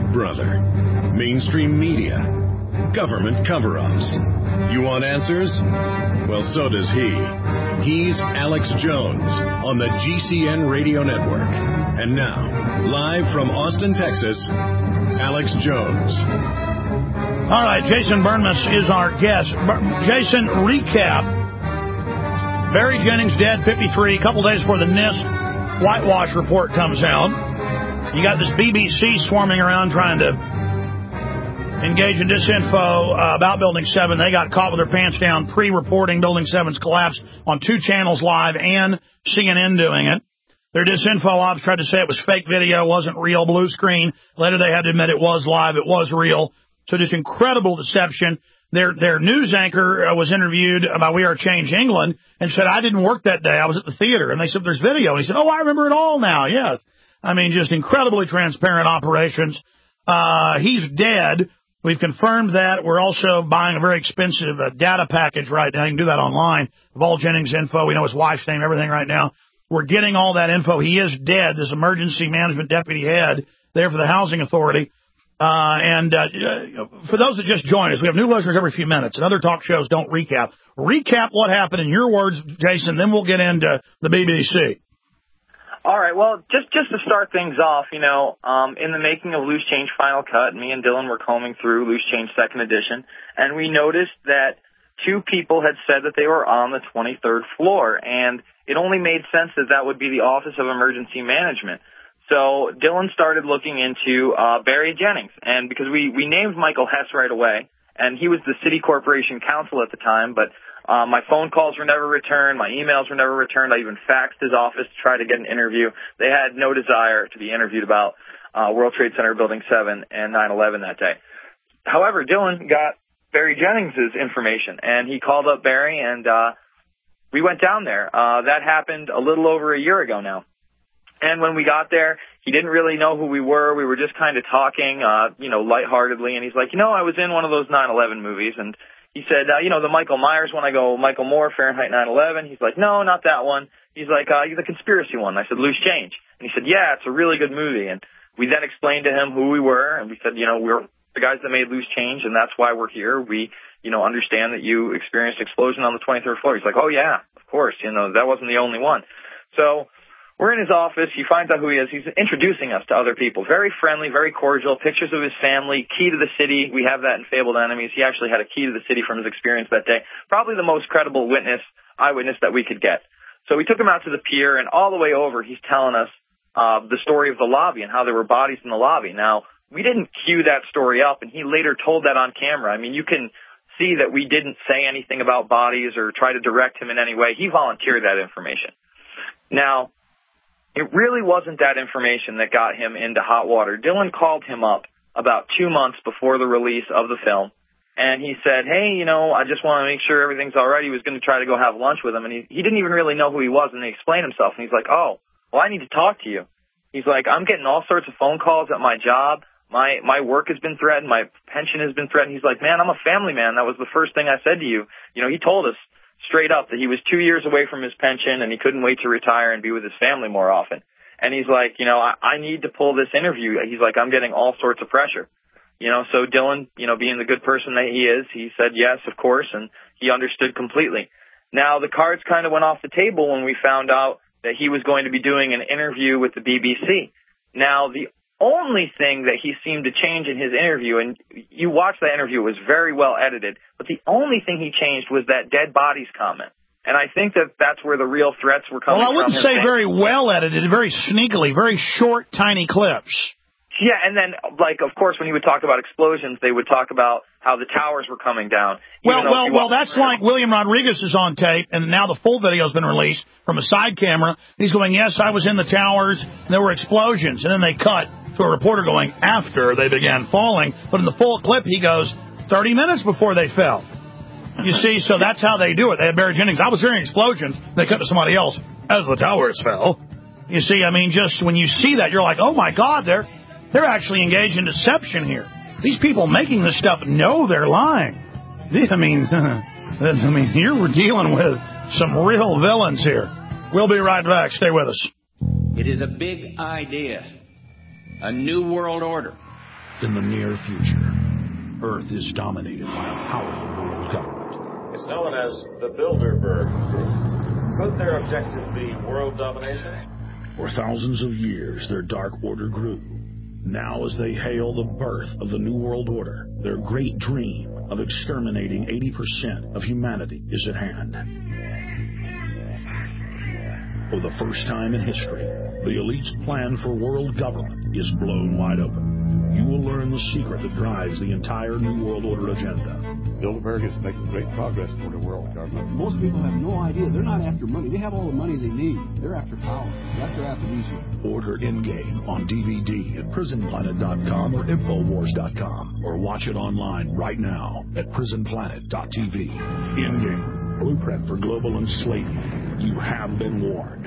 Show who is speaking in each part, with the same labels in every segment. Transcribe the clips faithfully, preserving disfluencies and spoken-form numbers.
Speaker 1: Big Brother, mainstream media, government cover-ups. You want answers? Well, so does he. He's Alex Jones on the G C N Radio Network. And now, live from Austin, Texas, Alex Jones.
Speaker 2: All right, Jason Burnmas is our guest. Jason, recap. Barry Jennings dead, fifty-three, a couple days before the NIST whitewash report comes out. You got this B B C swarming around trying to engage in disinfo uh, about Building seven. They got caught with their pants down pre-reporting Building seven's collapse on two channels live and C N N doing it. Their disinfo ops tried to say it was fake video, wasn't real, blue screen. Later they had to admit it was live, it was real. So just incredible deception. Their their news anchor uh, was interviewed about We Are Change England and said, I didn't work that day. I was at the theater. And they said, there's video. And he said, oh, I remember it all now. Yes. I mean, just incredibly transparent operations. Uh, he's dead. We've confirmed that. We're also buying a very expensive uh, data package right now. You can do that online of all Jennings info. We know his wife's name, everything right now. We're getting all that info. He is dead, this emergency management deputy head there for the Housing Authority. Uh, and uh, for those that just joined us, we have new listeners every few minutes, and other talk shows don't recap. Recap what happened in your words, Jason, then we'll get into the B B C.
Speaker 3: All right, well, just just to start things off, you know, um, in the making of Loose Change Final Cut, me and Dylan were combing through Loose Change Second Edition, and we noticed that two people had said that they were on the twenty-third floor, and it only made sense that that would be the Office of Emergency Management. So Dylan started looking into uh, Barry Jennings, and because we, we named Michael Hess right away, and he was the city corporation counsel at the time, but uh, my phone calls were never returned, my emails were never returned, I even faxed his office to try to get an interview. They had no desire to be interviewed about uh, World Trade Center Building seven and nine eleven that day. However, Dylan got Barry Jennings' information, and he called up Barry, and uh, we went down there. Uh, that happened a little over a year ago now. And when we got there, he didn't really know who we were. We were just kind of talking, uh, you know, lightheartedly. And he's like, you know, I was in one of those nine eleven movies. And he said, uh, you know, the Michael Myers one. I go, Michael Moore, Fahrenheit nine eleven. He's like, no, not that one. He's like, uh, the conspiracy one. I said, Loose Change. And he said, yeah, it's a really good movie. And we then explained to him who we were. And we said, you know, we're the guys that made Loose Change, and that's why we're here. We, you know, understand that you experienced explosion on the twenty-third floor. He's like, oh, yeah, of course. You know, that wasn't the only one. So we're in his office. He finds out who he is. He's introducing us to other people. Very friendly, very cordial. Pictures of his family. Key to the city. We have that in Fabled Enemies. He actually had a key to the city from his experience that day. Probably the most credible witness, eyewitness that we could get. So we took him out to the pier, and all the way over, he's telling us uh, the story of the lobby and how there were bodies in the lobby. Now, we didn't cue that story up, and he later told that on camera. I mean, you can see that we didn't say anything about bodies or try to direct him in any way. He volunteered that information. Now, it really wasn't that information that got him into hot water. Dylan called him up about two months before the release of the film, and he said, hey, you know, I just want to make sure everything's all right. He was going to try to go have lunch with him, and he, he didn't even really know who he was, and he explained himself, and he's like, oh, well, I need to talk to you. He's like, I'm getting all sorts of phone calls at my job. My my work has been threatened. My pension has been threatened. He's like, man, I'm a family man. That was the first thing I said to you. You know, he told us straight up that he was two years away from his pension and he couldn't wait to retire and be with his family more often. And he's like, you know, I, I need to pull this interview. He's like, I'm getting all sorts of pressure. You know, so Dylan, you know, being the good person that he is, he said yes, of course, and he understood completely. Now, the cards kind of went off the table when we found out that he was going to be doing an interview with the B B C. Now, the only thing that he seemed to change in his interview, and you watched that interview, it was very well edited, but the only thing he changed was that dead bodies comment. And I think that that's where the real threats were coming from.
Speaker 2: Well, I wouldn't say very well edited, very sneakily, very short, tiny clips.
Speaker 3: Yeah, and then, like, of course, when he would talk about explosions, they would talk about how the towers were coming down.
Speaker 2: Well, well, well, that's like William Rodriguez is on tape, and now the full video has been released from a side camera. He's going, yes, I was in the towers, and there were explosions. And then they cut to a reporter going, after they began falling. But in the full clip, he goes, thirty minutes before they fell. You see, so that's how they do it. They had Barry Jennings. I was hearing explosions. They cut to somebody else as the towers fell. You see, I mean, just when you see that, you're like, oh, my God, they're they're actually engaged in deception here. These people making this stuff know they're lying. I mean, I mean, here we're dealing with some real villains here. We'll be right back. Stay with us.
Speaker 4: It is a big idea, a new world order.
Speaker 2: in the near future. Earth is dominated by a powerful world government.
Speaker 4: It's known as the Bilderberg Group. Could their objective be world domination?
Speaker 2: For thousands of years, their dark order grew. Now, as they hail the birth of the New World Order, their great dream of exterminating eighty percent of humanity is at hand. For the first time in history, the elite's plan for world government is blown wide open. You will learn the secret that drives the entire New World Order agenda.
Speaker 5: Bilderberg is making great progress toward a world government. Most people have no idea. They're not after money. They have all the money they need. They're after power. That's their aphrodisiac.
Speaker 2: Order Endgame on D V D at prison planet dot com or infowars dot com, or watch it online right now at prison planet dot t v. Endgame, blueprint for global enslavement. You have been warned.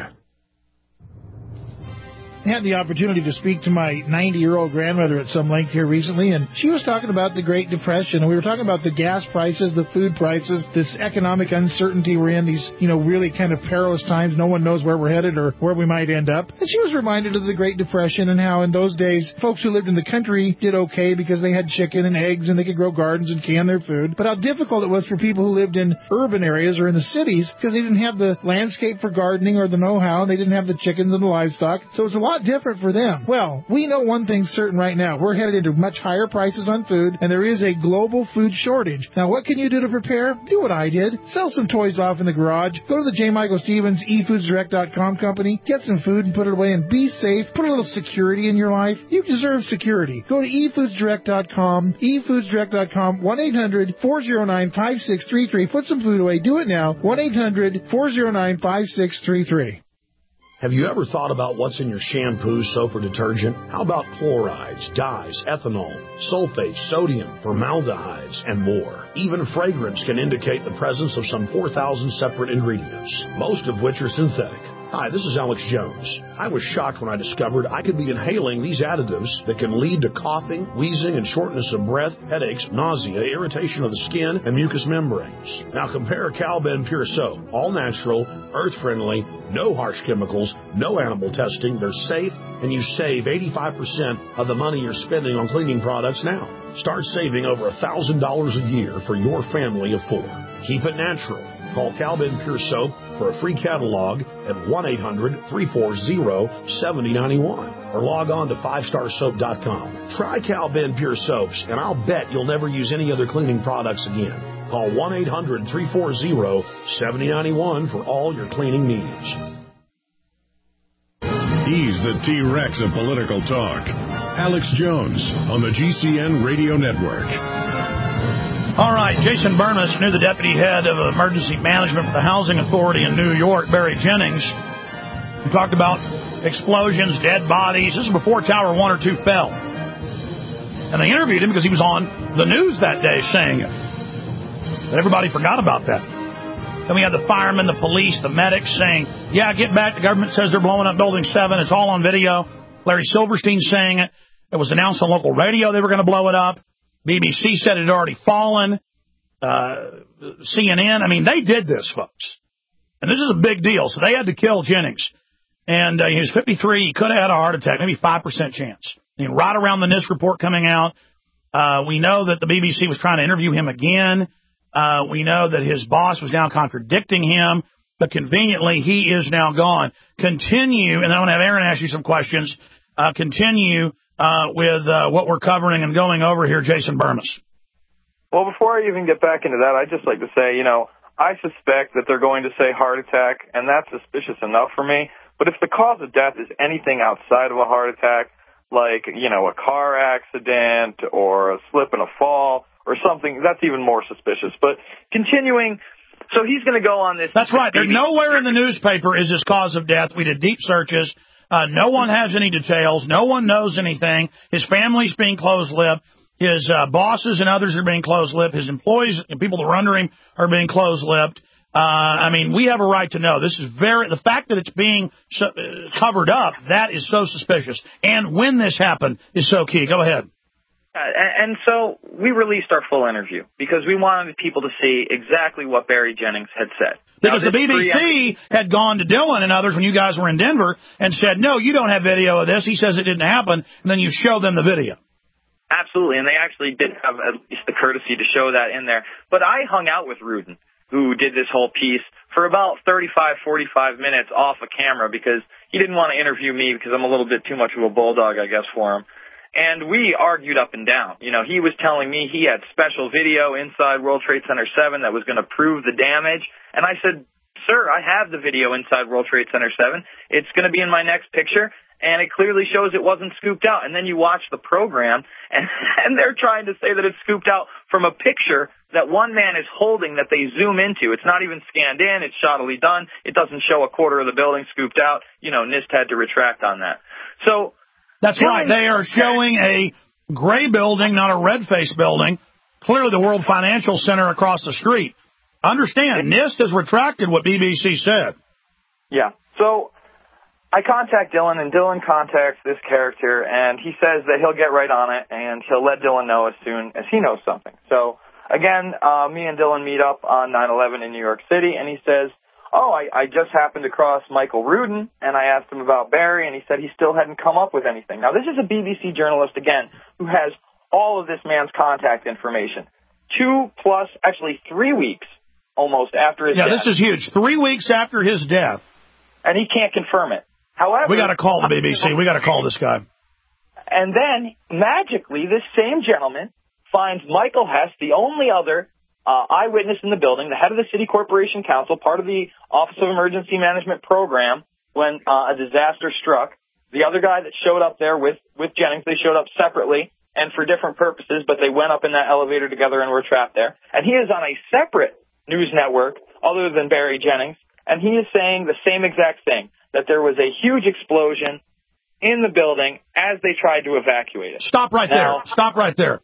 Speaker 6: I had the opportunity to speak to my ninety-year-old grandmother at some length here recently, and she was talking about the Great Depression, and we were talking about the gas prices, the food prices, this economic uncertainty we're in, these, you know, really kind of perilous times. No one knows where we're headed or where we might end up. And she was reminded of the Great Depression and how in those days, folks who lived in the country did okay because they had chicken and eggs and they could grow gardens and can their food, but how difficult it was for people who lived in urban areas or in the cities because they didn't have the landscape for gardening or the know-how, and they didn't have the chickens and the livestock. So it's a lot different for them. Well, we know one thing's certain right now. We're headed into much higher prices on food, and there is a global food shortage. Now, what can you do to prepare? Do what I did. Sell some toys off in the garage. Go to the J. Michael Stevens e foods direct dot com company. Get some food and put it away and be safe. Put a little security in your life. You deserve security. Go to e foods direct dot com, e foods direct dot com, one eight hundred four oh nine five six three three. Put some food away. Do it now. one eight hundred four oh nine five six three three.
Speaker 2: Have you ever thought about what's in your shampoo, soap, or detergent? How about chlorides, dyes, ethanol, sulfates, sodium, formaldehydes, and more? Even fragrance can indicate the presence of some four thousand separate ingredients, most of which are synthetic. Hi, this is Alex Jones. I was shocked when I discovered I could be inhaling these additives that can lead to coughing, wheezing, and shortness of breath, headaches, nausea, irritation of the skin, and mucous membranes. Now compare Cal-Ben Pure Soap. All natural, earth-friendly, no harsh chemicals, no animal testing. They're safe, and you save eighty-five percent of the money you're spending on cleaning products now. Start saving over one thousand dollars a year for your family of four. Keep it natural. Call Cal-Ben Pure Soap for a free catalog at one eight hundred three four zero seven zero nine one or log on to five star soap dot com. Try Cal-Ben Pure Soaps, and I'll bet you'll never use any other cleaning products again. Call one eight hundred three four zero seven zero nine one for all your cleaning needs.
Speaker 1: He's the T-Rex of political talk. Alex Jones on the G C N Radio Network.
Speaker 2: All right, Jason Bermas, new the deputy head of emergency management for the Housing Authority in New York, Barry Jennings. We talked about explosions, dead bodies. This is before Tower one or two fell. And they interviewed him because he was on the news that day saying it. But everybody forgot about that. Then we had the firemen, the police, the medics saying, yeah, get back. The government says they're blowing up Building seven. It's all on video. Larry Silverstein saying it. It was announced on local radio they were going to blow it up. B B C said it had already fallen. Uh, C N N, I mean, they did this, folks. And this is a big deal. So they had to kill Jennings. And uh, he was fifty-three. He could have had a heart attack, maybe five percent chance. I mean, right around the NIST report coming out, uh, we know that the B B C was trying to interview him again. Uh, we know that his boss was now contradicting him. But conveniently, he is now gone. Continue, and I want to have Aaron ask you some questions. Uh, continue Uh, with uh, what we're covering and going over here, Jason Bermas.
Speaker 3: Well, before I even get back into that, I'd just like to say, you know, I suspect that they're going to say heart attack, and that's suspicious enough for me. But if the cause of death is anything outside of a heart attack, like, you know, a car accident or a slip and a fall or something, that's even more suspicious. But continuing, so he's going to go on this.
Speaker 2: That's right. There's nowhere in the newspaper is this cause of death. We did deep searches. Uh, no one has any details. No one knows anything. His family's being closed-lipped. His uh, bosses and others are being closed-lipped. His employees and people that are under him are being closed-lipped. Uh, I mean, we have a right to know. This is very, the fact that it's being so, uh, covered up, that is so suspicious. And when this happened is so key. Go ahead.
Speaker 3: Uh, and, and so we released our full interview because we wanted people to see exactly what Barry Jennings had said.
Speaker 2: Because the B B C had gone to Dylan and others when you guys were in Denver and said, no, you don't have video of this. He says it didn't happen. And then you show them the video.
Speaker 3: Absolutely, and they actually did have at least the courtesy to show that in there. But I hung out with Rudin, who did this whole piece, for about thirty-five, forty-five minutes off of camera because he didn't want to interview me because I'm a little bit too much of a bulldog, I guess, for him. And we argued up and down. You know, he was telling me he had special video inside World Trade Center seven that was going to prove the damage. And I said, sir, I have the video inside World Trade Center seven. It's going to be in my next picture. And it clearly shows it wasn't scooped out. And then you watch the program, and, and they're trying to say that it's scooped out from a picture that one man is holding that they zoom into. It's not even scanned in. It's shoddily done. It doesn't show a quarter of the building scooped out. You know, NIST had to retract on that. So
Speaker 2: that's right. They are showing a gray building, not a red-faced building. Clearly the World Financial Center across the street. Understand, NIST has retracted what B B C said.
Speaker 3: Yeah. So I contact Dylan, and Dylan contacts this character, and he says that he'll get right on it, and he'll let Dylan know as soon as he knows something. So, again, uh, me and Dylan meet up on nine eleven in New York City, and he says, oh, I, I just happened across Michael Rudin, and I asked him about Barry, and he said he still hadn't come up with anything. Now, this is a B B C journalist, again, who has all of this man's contact information. Two plus, actually three weeks almost after his
Speaker 2: yeah,
Speaker 3: death.
Speaker 2: Yeah, this is huge. Three weeks after his death.
Speaker 3: And he can't confirm it. However,
Speaker 2: we got to call the B B C. We got to call this guy.
Speaker 3: And then, magically, this same gentleman finds Michael Hess, the only other uh, eyewitness in the building, the head of the City Corporation Council, part of the Office of Emergency Management Program, when uh, a disaster struck. The other guy that showed up there with, with Jennings, they showed up separately and for different purposes, but they went up in that elevator together and were trapped there. And he is on a separate news network other than Barry Jennings, and he is saying the same exact thing, that there was a huge explosion in the building as they tried to evacuate it.
Speaker 2: Stop right now, there. Stop right there.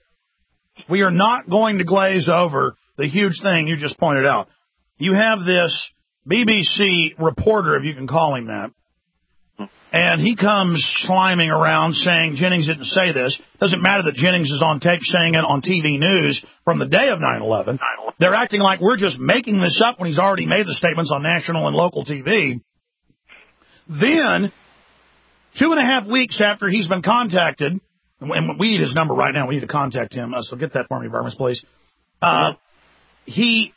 Speaker 2: We are not going to glaze over the huge thing you just pointed out. You have this B B C reporter, if you can call him that, and he comes sliming around saying Jennings didn't say this. Doesn't matter that Jennings is on tape saying it on T V news from the day of nine eleven. They're acting like we're just making this up when he's already made the statements on national and local T V. Then, two and a half weeks after he's been contacted, and we need his number right now. We need to contact him. Uh, so get that for me, Burmas, please. Uh, he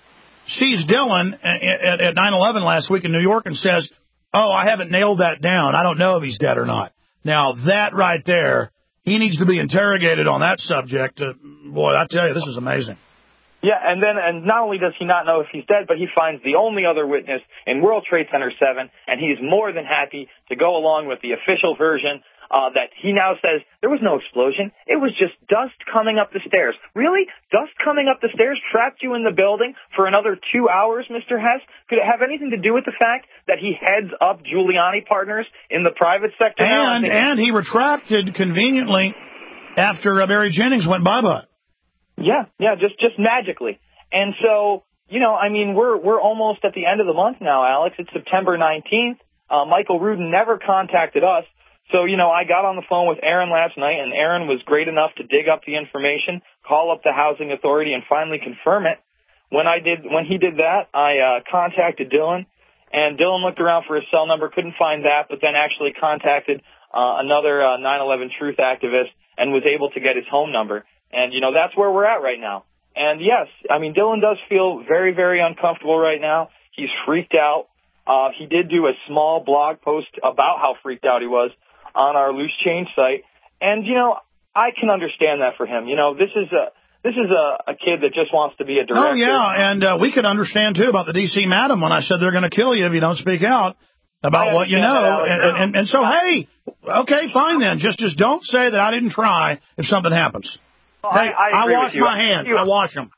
Speaker 2: sees Dylan at, at nine eleven last week in New York and says, oh, I haven't nailed that down. I don't know if he's dead or not. Now, that right there, he needs to be interrogated on that subject. Uh, boy, I tell you, this is amazing.
Speaker 3: Yeah, and then, and not only does he not know if he's dead, but he finds the only other witness in World Trade Center seven, and he's more than happy to go along with the official version uh, that he now says there was no explosion. It was just dust coming up the stairs. Really? Dust coming up the stairs trapped you in the building for another two hours, Mister Hess? Could it have anything to do with the fact that he heads up Giuliani Partners in the private sector?
Speaker 2: And, and he retracted conveniently after uh, Barry Jennings went bye-bye.
Speaker 3: Yeah, yeah, just just magically. And so, you know, I mean, we're we're almost at the end of the month now, Alex. It's September nineteenth. Uh, Michael Rudin never contacted us. So, you know, I got on the phone with Aaron last night, and Aaron was great enough to dig up the information, call up the housing authority, and finally confirm it. When I did, when he did that, I uh, contacted Dylan, and Dylan looked around for his cell number, couldn't find that, but then actually contacted uh, another uh, nine eleven Truth activist and was able to get his home number. And, you know, that's where we're at right now. And, yes, I mean, Dylan does feel very, very uncomfortable right now. He's freaked out. Uh, he did do a small blog post about how freaked out he was on our Loose Change site. And, you know, I can understand that for him. You know, this is a this is a, a kid that just wants to be a director.
Speaker 2: Oh, yeah, and uh, we could understand, too, about the D C madam when I said they're going to kill you if you don't speak out about what you know. That, and, and, and so, hey, okay, fine then. Just, just don't say that I didn't try if something happens.
Speaker 3: Well,
Speaker 2: hey,
Speaker 3: I, I,
Speaker 2: I wash my hands. I wash them.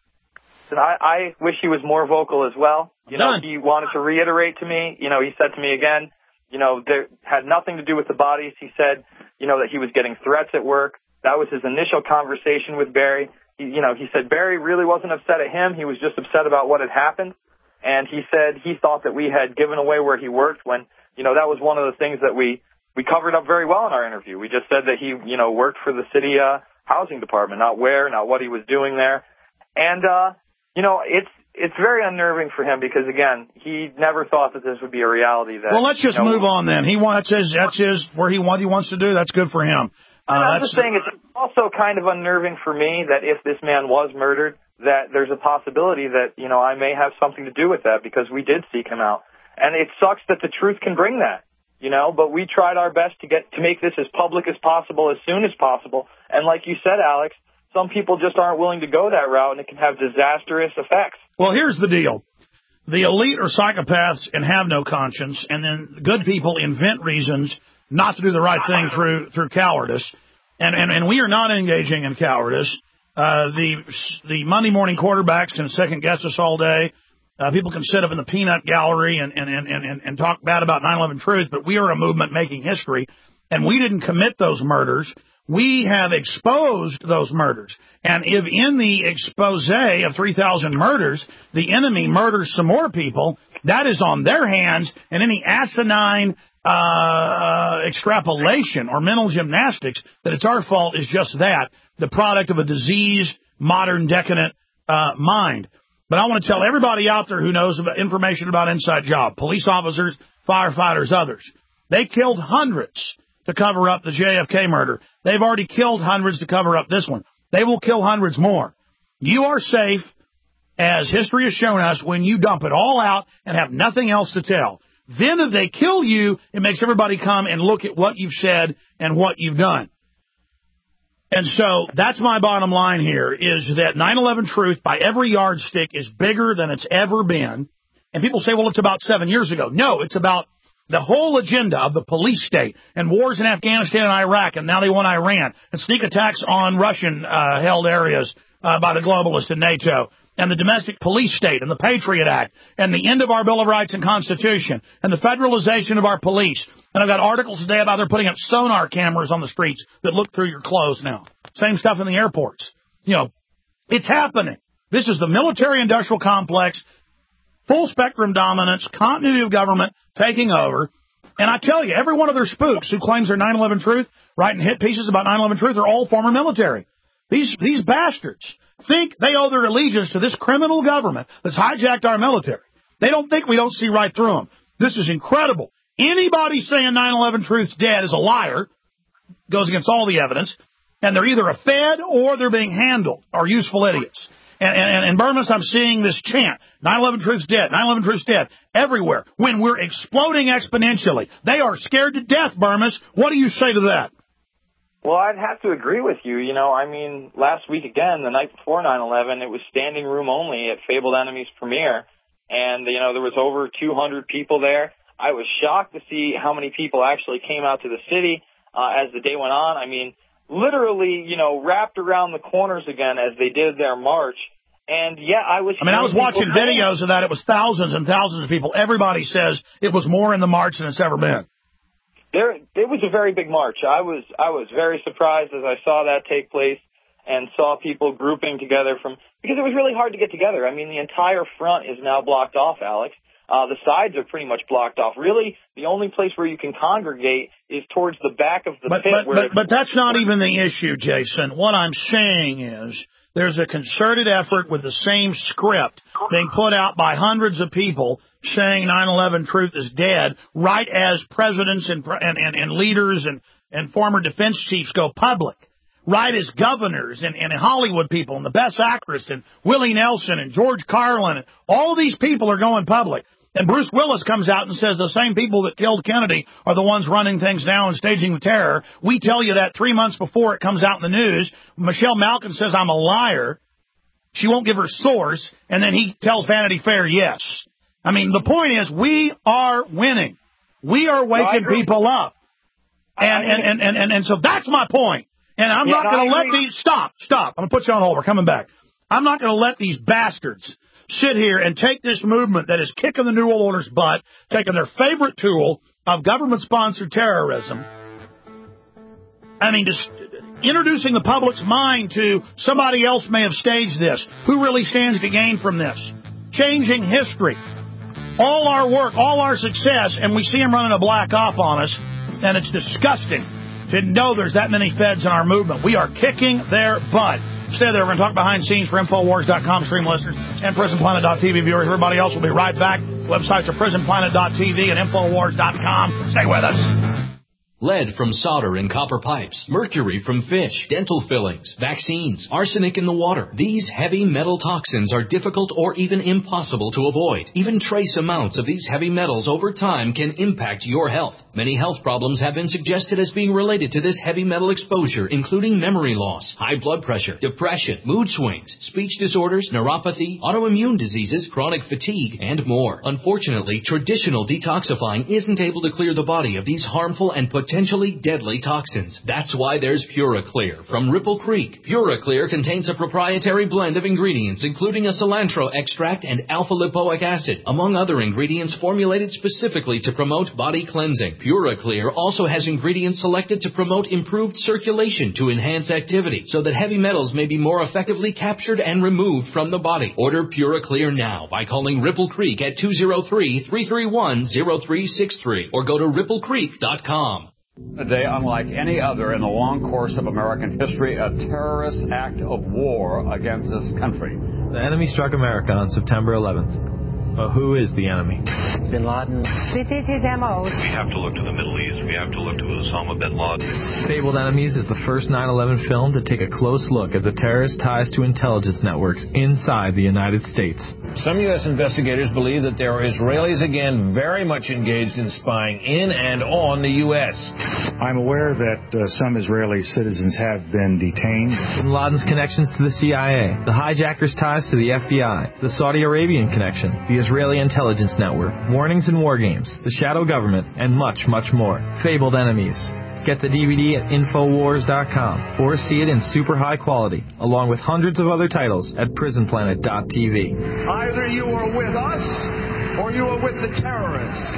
Speaker 3: I, I wish he was more vocal as well. You know,
Speaker 2: Done.
Speaker 3: He wanted to reiterate to me, you know, he said to me again, you know, there had nothing to do with the bodies. He said, you know, that he was getting threats at work. That was his initial conversation with Barry. He, you know, he said Barry really wasn't upset at him. He was just upset about what had happened. And he said he thought that we had given away where he worked when, you know, that was one of the things that we, we covered up very well in our interview. We just said that he, you know, worked for the city uh, housing department, not where, not what he was doing there. And, uh, you know, it's, it's very unnerving for him because, again, he never thought that this would be a reality. That,
Speaker 2: well, let's just
Speaker 3: you know,
Speaker 2: move on then. He wants his, that's his, where he, what he wants to do, that's good for him. Uh,
Speaker 3: I'm just saying it's also kind of unnerving for me that if this man was murdered, that there's a possibility that, you know, I may have something to do with that because we did seek him out. And it sucks that the truth can bring that, you know, but we tried our best to get to make this as public as possible as soon as possible. And like you said, Alex, some people just aren't willing to go that route, and it can have disastrous effects.
Speaker 2: Well, here's the deal. The elite are psychopaths and have no conscience, and then good people invent reasons not to do the right thing through through cowardice. And, and, and we are not engaging in cowardice. Uh, the the Monday morning quarterbacks can second guess us all day. Uh, people can sit up in the peanut gallery and, and, and, and, and talk bad about nine eleven Truth, but we are a movement making history, and we didn't commit those murders. We have exposed those murders. And if in the expose of three thousand murders, the enemy murders some more people, that is on their hands, and any asinine uh, extrapolation or mental gymnastics that it's our fault is just that, the product of a diseased, modern, decadent uh, mind. But I want to tell everybody out there who knows about information about Inside Job, police officers, firefighters, others, they killed hundreds to cover up the J F K murder. They've already killed hundreds to cover up this one. They will kill hundreds more. You are safe, as history has shown us, when you dump it all out and have nothing else to tell. Then if they kill you, it makes everybody come and look at what you've said and what you've done. And so that's my bottom line here, is that nine eleven Truth, by every yardstick, is bigger than it's ever been. And people say, well, it's about seven years ago. No, it's about the whole agenda of the police state and wars in Afghanistan and Iraq, and now they want Iran, and sneak attacks on Russian-held uh, areas uh, by the globalists in NATO, and the domestic police state, and the Patriot Act, and the end of our Bill of Rights and Constitution, and the federalization of our police. And I've got articles today about they're putting up sonar cameras on the streets that look through your clothes now. Same stuff in the airports. You know, it's happening. This is the military-industrial complex, full-spectrum dominance, continuity of government taking over. And I tell you, every one of their spooks who claims they're nine eleven Truth, writing hit pieces about nine eleven Truth, are all former military. These these bastards think they owe their allegiance to this criminal government that's hijacked our military. They don't think we don't see right through them. This is incredible. Anybody saying nine eleven Truth's dead is a liar, goes against all the evidence, and they're either a fed or they're being handled, or useful idiots. And, and, and Burmas, I'm seeing this chant, nine eleven Truth's dead, nine eleven Truth's dead, everywhere, when we're exploding exponentially. They are scared to death, Burmas. What do you say to that?
Speaker 3: Well, I'd have to agree with you. You know, I mean, last week again, the night before nine eleven, it was standing room only at Fabled Enemies premiere. And, you know, there was over two hundred people there. I was shocked to see how many people actually came out to the city uh, as the day went on. I mean, literally, you know, wrapped around the corners again as they did their march. And, yeah, I was...
Speaker 2: I mean, I was watching videos of that. It was thousands and thousands of people. Everybody says it was more in the march than it's ever been.
Speaker 3: There, it was a very big march. I was I was very surprised as I saw that take place and saw people grouping together from... Because it was really hard to get together. I mean, the entire front is now blocked off, Alex. Uh, the sides are pretty much blocked off. Really, the only place where you can congregate is towards the back of the
Speaker 2: but,
Speaker 3: pit.
Speaker 2: But,
Speaker 3: where
Speaker 2: but, but that's not even the issue, Jason. What I'm saying is there's a concerted effort with the same script being put out by hundreds of people saying nine eleven Truth is dead, right as presidents and, and, and, and leaders and, and former defense chiefs go public. Right as governors and, and Hollywood people and the best actress and Willie Nelson and George Carlin, and all these people are going public. And Bruce Willis comes out and says the same people that killed Kennedy are the ones running things now and staging the terror. We tell you that three months before it comes out in the news. Michelle Malkin says I'm a liar. She won't give her source. And then he tells Vanity Fair yes. I mean, the point is we are winning. We are waking
Speaker 3: no,
Speaker 2: people up. And, and, and, and, and, and so that's my point. And I'm yeah, not going to let these... Stop, stop. I'm going to put you on hold. We're coming back. I'm not going to let these bastards sit here and take this movement that is kicking the New World Order's butt, taking their favorite tool of government-sponsored terrorism, I mean, just introducing the public's mind to somebody else may have staged this. Who really stands to gain from this? Changing history. All our work, all our success, and we see them running a black op on us, and it's disgusting to know there's that many feds in our movement. We are kicking their butt. Stay there. We're going to talk behind the scenes for Infowars dot com stream listeners and Prison Planet dot T V viewers. Everybody else will be right back. Websites are Prison Planet dot T V and Infowars dot com. Stay with us.
Speaker 7: Lead from solder and copper pipes, mercury from fish, dental fillings, vaccines, arsenic in the water. These heavy metal toxins are difficult or even impossible to avoid. Even trace amounts of these heavy metals over time can impact your health. Many health problems have been suggested as being related to this heavy metal exposure, including memory loss, high blood pressure, depression, mood swings, speech disorders, neuropathy, autoimmune diseases, chronic fatigue, and more. Unfortunately, traditional detoxifying isn't able to clear the body of these harmful and potentially deadly toxins. That's why there's PuraClear from Ripple Creek. PuraClear contains a proprietary blend of ingredients, including a cilantro extract and alpha-lipoic acid, among other ingredients formulated specifically to promote body cleansing. PuraClear also has ingredients selected to promote improved circulation to enhance activity, so that heavy metals may be more effectively captured and removed from the body. Order PuraClear now by calling Ripple Creek at two oh three, three three one, oh three six three or go to ripple creek dot com.
Speaker 8: A day unlike any other in the long course of American history, a terrorist act of war against this country.
Speaker 9: The enemy struck America on September eleventh. But who is the enemy?
Speaker 10: Bin Laden.
Speaker 11: This is his M O.
Speaker 12: We have to look to the Middle East. We have to look to Osama bin Laden.
Speaker 9: Fabled Enemies is the first nine eleven film to take a close look at the terrorist ties to intelligence networks inside the United States.
Speaker 13: Some U S investigators believe that there are Israelis again very much engaged in spying in and on the U S.
Speaker 14: I'm aware that uh, some Israeli citizens have been detained.
Speaker 9: Bin Laden's connections to the C I A, the hijackers' ties to the F B I, the Saudi Arabian connection, the Israeli intelligence network, warnings and war games, the shadow government, and much, much more. Fabled Enemies. Get the D V D at infowars dot com or see it in super high quality, along with hundreds of other titles at prison planet dot t v.
Speaker 15: Either you are with us or you are with the terrorists.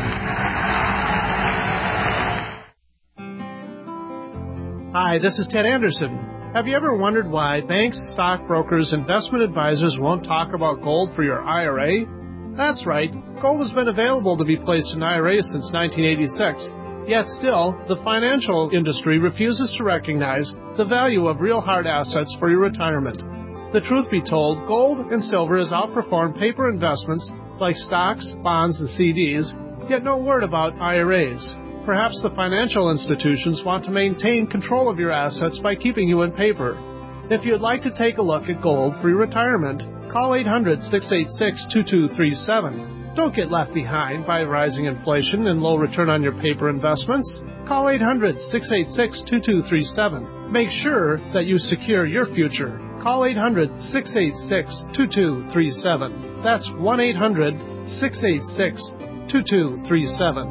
Speaker 16: Hi, this is Ted Anderson. Have you ever wondered why banks, stockbrokers, investment advisors won't talk about gold for your I R A? That's right. Gold has been available to be placed in I R As since nineteen eighty-six. Yet still, the financial industry refuses to recognize the value of real hard assets for your retirement. The truth be told, gold and silver has outperformed paper investments like stocks, bonds, and C Ds, yet no word about I R As. Perhaps the financial institutions want to maintain control of your assets by keeping you in paper. If you'd like to take a look at gold for your retirement, call eight hundred, six eight six, two two three seven. Don't get left behind by rising inflation and low return on your paper investments. Call eight hundred, six eight six, two two three seven. Make sure that you secure your future. Call eight hundred, six eight six, two two three seven. That's one eight hundred, six eight six, two two three seven.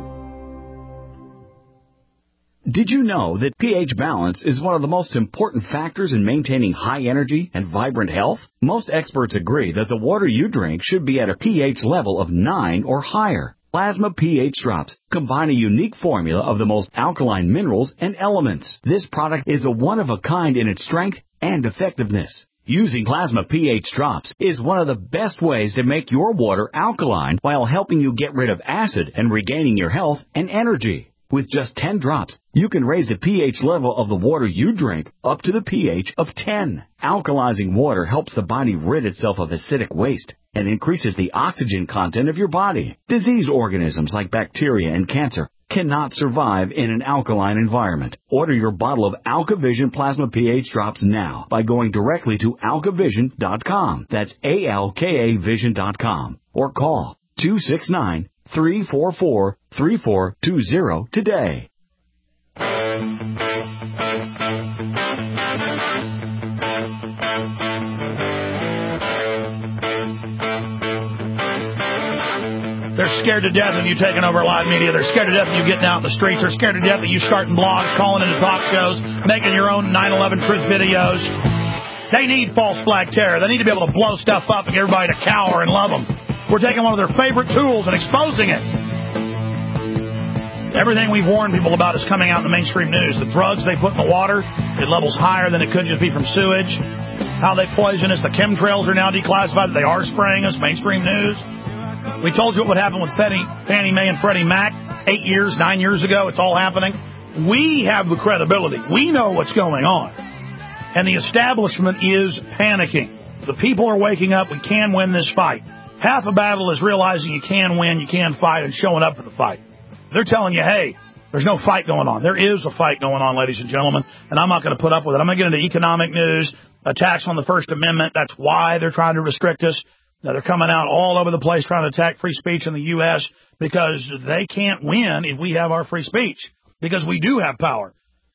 Speaker 17: Did you know that pH balance is one of the most important factors in maintaining high energy and vibrant health? Most experts agree that the water you drink should be at a pH level of nine or higher. Plasma pH drops combine a unique formula of the most alkaline minerals and elements. This product is a one-of-a-kind in its strength and effectiveness. Using Plasma pH drops is one of the best ways to make your water alkaline while helping you get rid of acid and regaining your health and energy. With just ten drops, you can raise the pH level of the water you drink up to the pH of ten. Alkalizing water helps the body rid itself of acidic waste and increases the oxygen content of your body. Disease organisms like bacteria and cancer cannot survive in an alkaline environment. Order your bottle of AlkaVision Plasma pH drops now by going directly to alka vision dot com. That's A L K A vision dot com. Or call two six nine, three four four, three four two zero today.
Speaker 2: They're scared to death of you taking over live media. They're scared to death of you getting out in the streets. They're scared to death of you starting blogs, calling into talk shows, making your own nine eleven truth videos. They need false flag terror. They need to be able to blow stuff up and get everybody to cower and love them. We're taking one of their favorite tools and exposing it. Everything we've warned people about is coming out in the mainstream news. The drugs they put in the water, it levels higher than it could just be from sewage. How they poison us. The chemtrails are now declassified. They are spraying us. Mainstream news. We told you what would happen with Fannie, Fannie Mae and Freddie Mac eight years, nine years ago. It's all happening. We have the credibility. We know what's going on. And the establishment is panicking. The people are waking up. We can win this fight. Half a battle is realizing you can win, you can fight, and showing up for the fight. They're telling you, hey, There's no fight going on. There is a fight going on, ladies and gentlemen, and I'm not going to put up with it. I'm going to get into economic news, attacks on the First Amendment. That's why they're trying to restrict us. Now, they're coming out all over the place trying to attack free speech in the U S because they can't win if we have our free speech, because we do have power.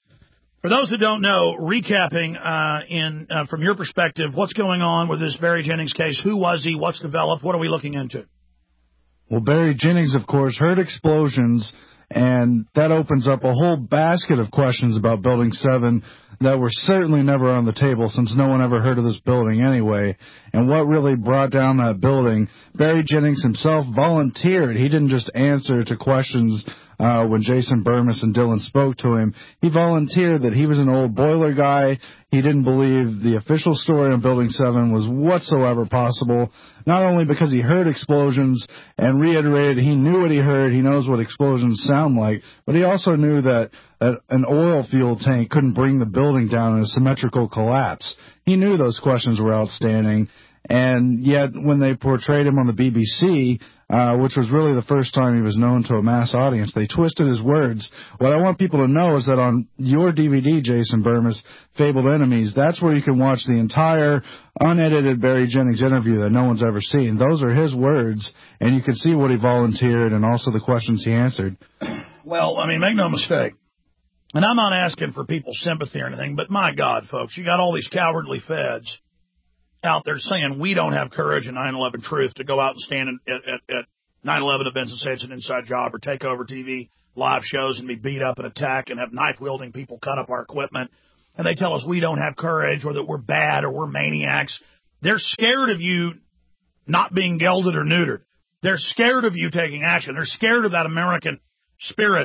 Speaker 2: For those that don't know, recapping uh, in uh, from your perspective, what's going on with this Barry Jennings case? Who was he? What's developed? What are we looking into?
Speaker 10: Well, Barry Jennings, of course, heard explosions, and that opens up a whole basket of questions about Building seven that were certainly never on the table since no one ever heard of this building anyway. And what really brought down that building, Barry Jennings himself volunteered. He didn't just answer to questions uh, when Jason Bermas and Dylan spoke to him. He volunteered that he was an old boiler guy. He didn't believe the official story on Building seven was whatsoever possible, not only because he heard explosions and reiterated he knew what he heard, he knows what explosions sound like, but he also knew that, that an oil fuel tank couldn't bring the building down in a symmetrical collapse. He knew those questions were outstanding, and yet when they portrayed him on the B B C, uh, which was really the first time he was known to a mass audience, they twisted his words. What I want people to know is that on your D V D, Jason Bermas, Fabled Enemies, that's where you can watch the entire unedited Barry Jennings interview that no one's ever seen. Those are his words, and you can see what he volunteered and also the questions he answered.
Speaker 2: Well, I mean, make no mistake, and I'm not asking for people's sympathy or anything, but my God, folks, you got all these cowardly feds out there saying we don't have courage in nine eleven Truth to go out and stand at, at, at nine eleven events and say it's an inside job, or take over T V live shows and be beat up and attacked and have knife-wielding people cut up our equipment. And they tell us we don't have courage, or that we're bad, or we're maniacs. They're scared of you not being gelded or neutered. They're scared of you taking action. They're scared of that American spirit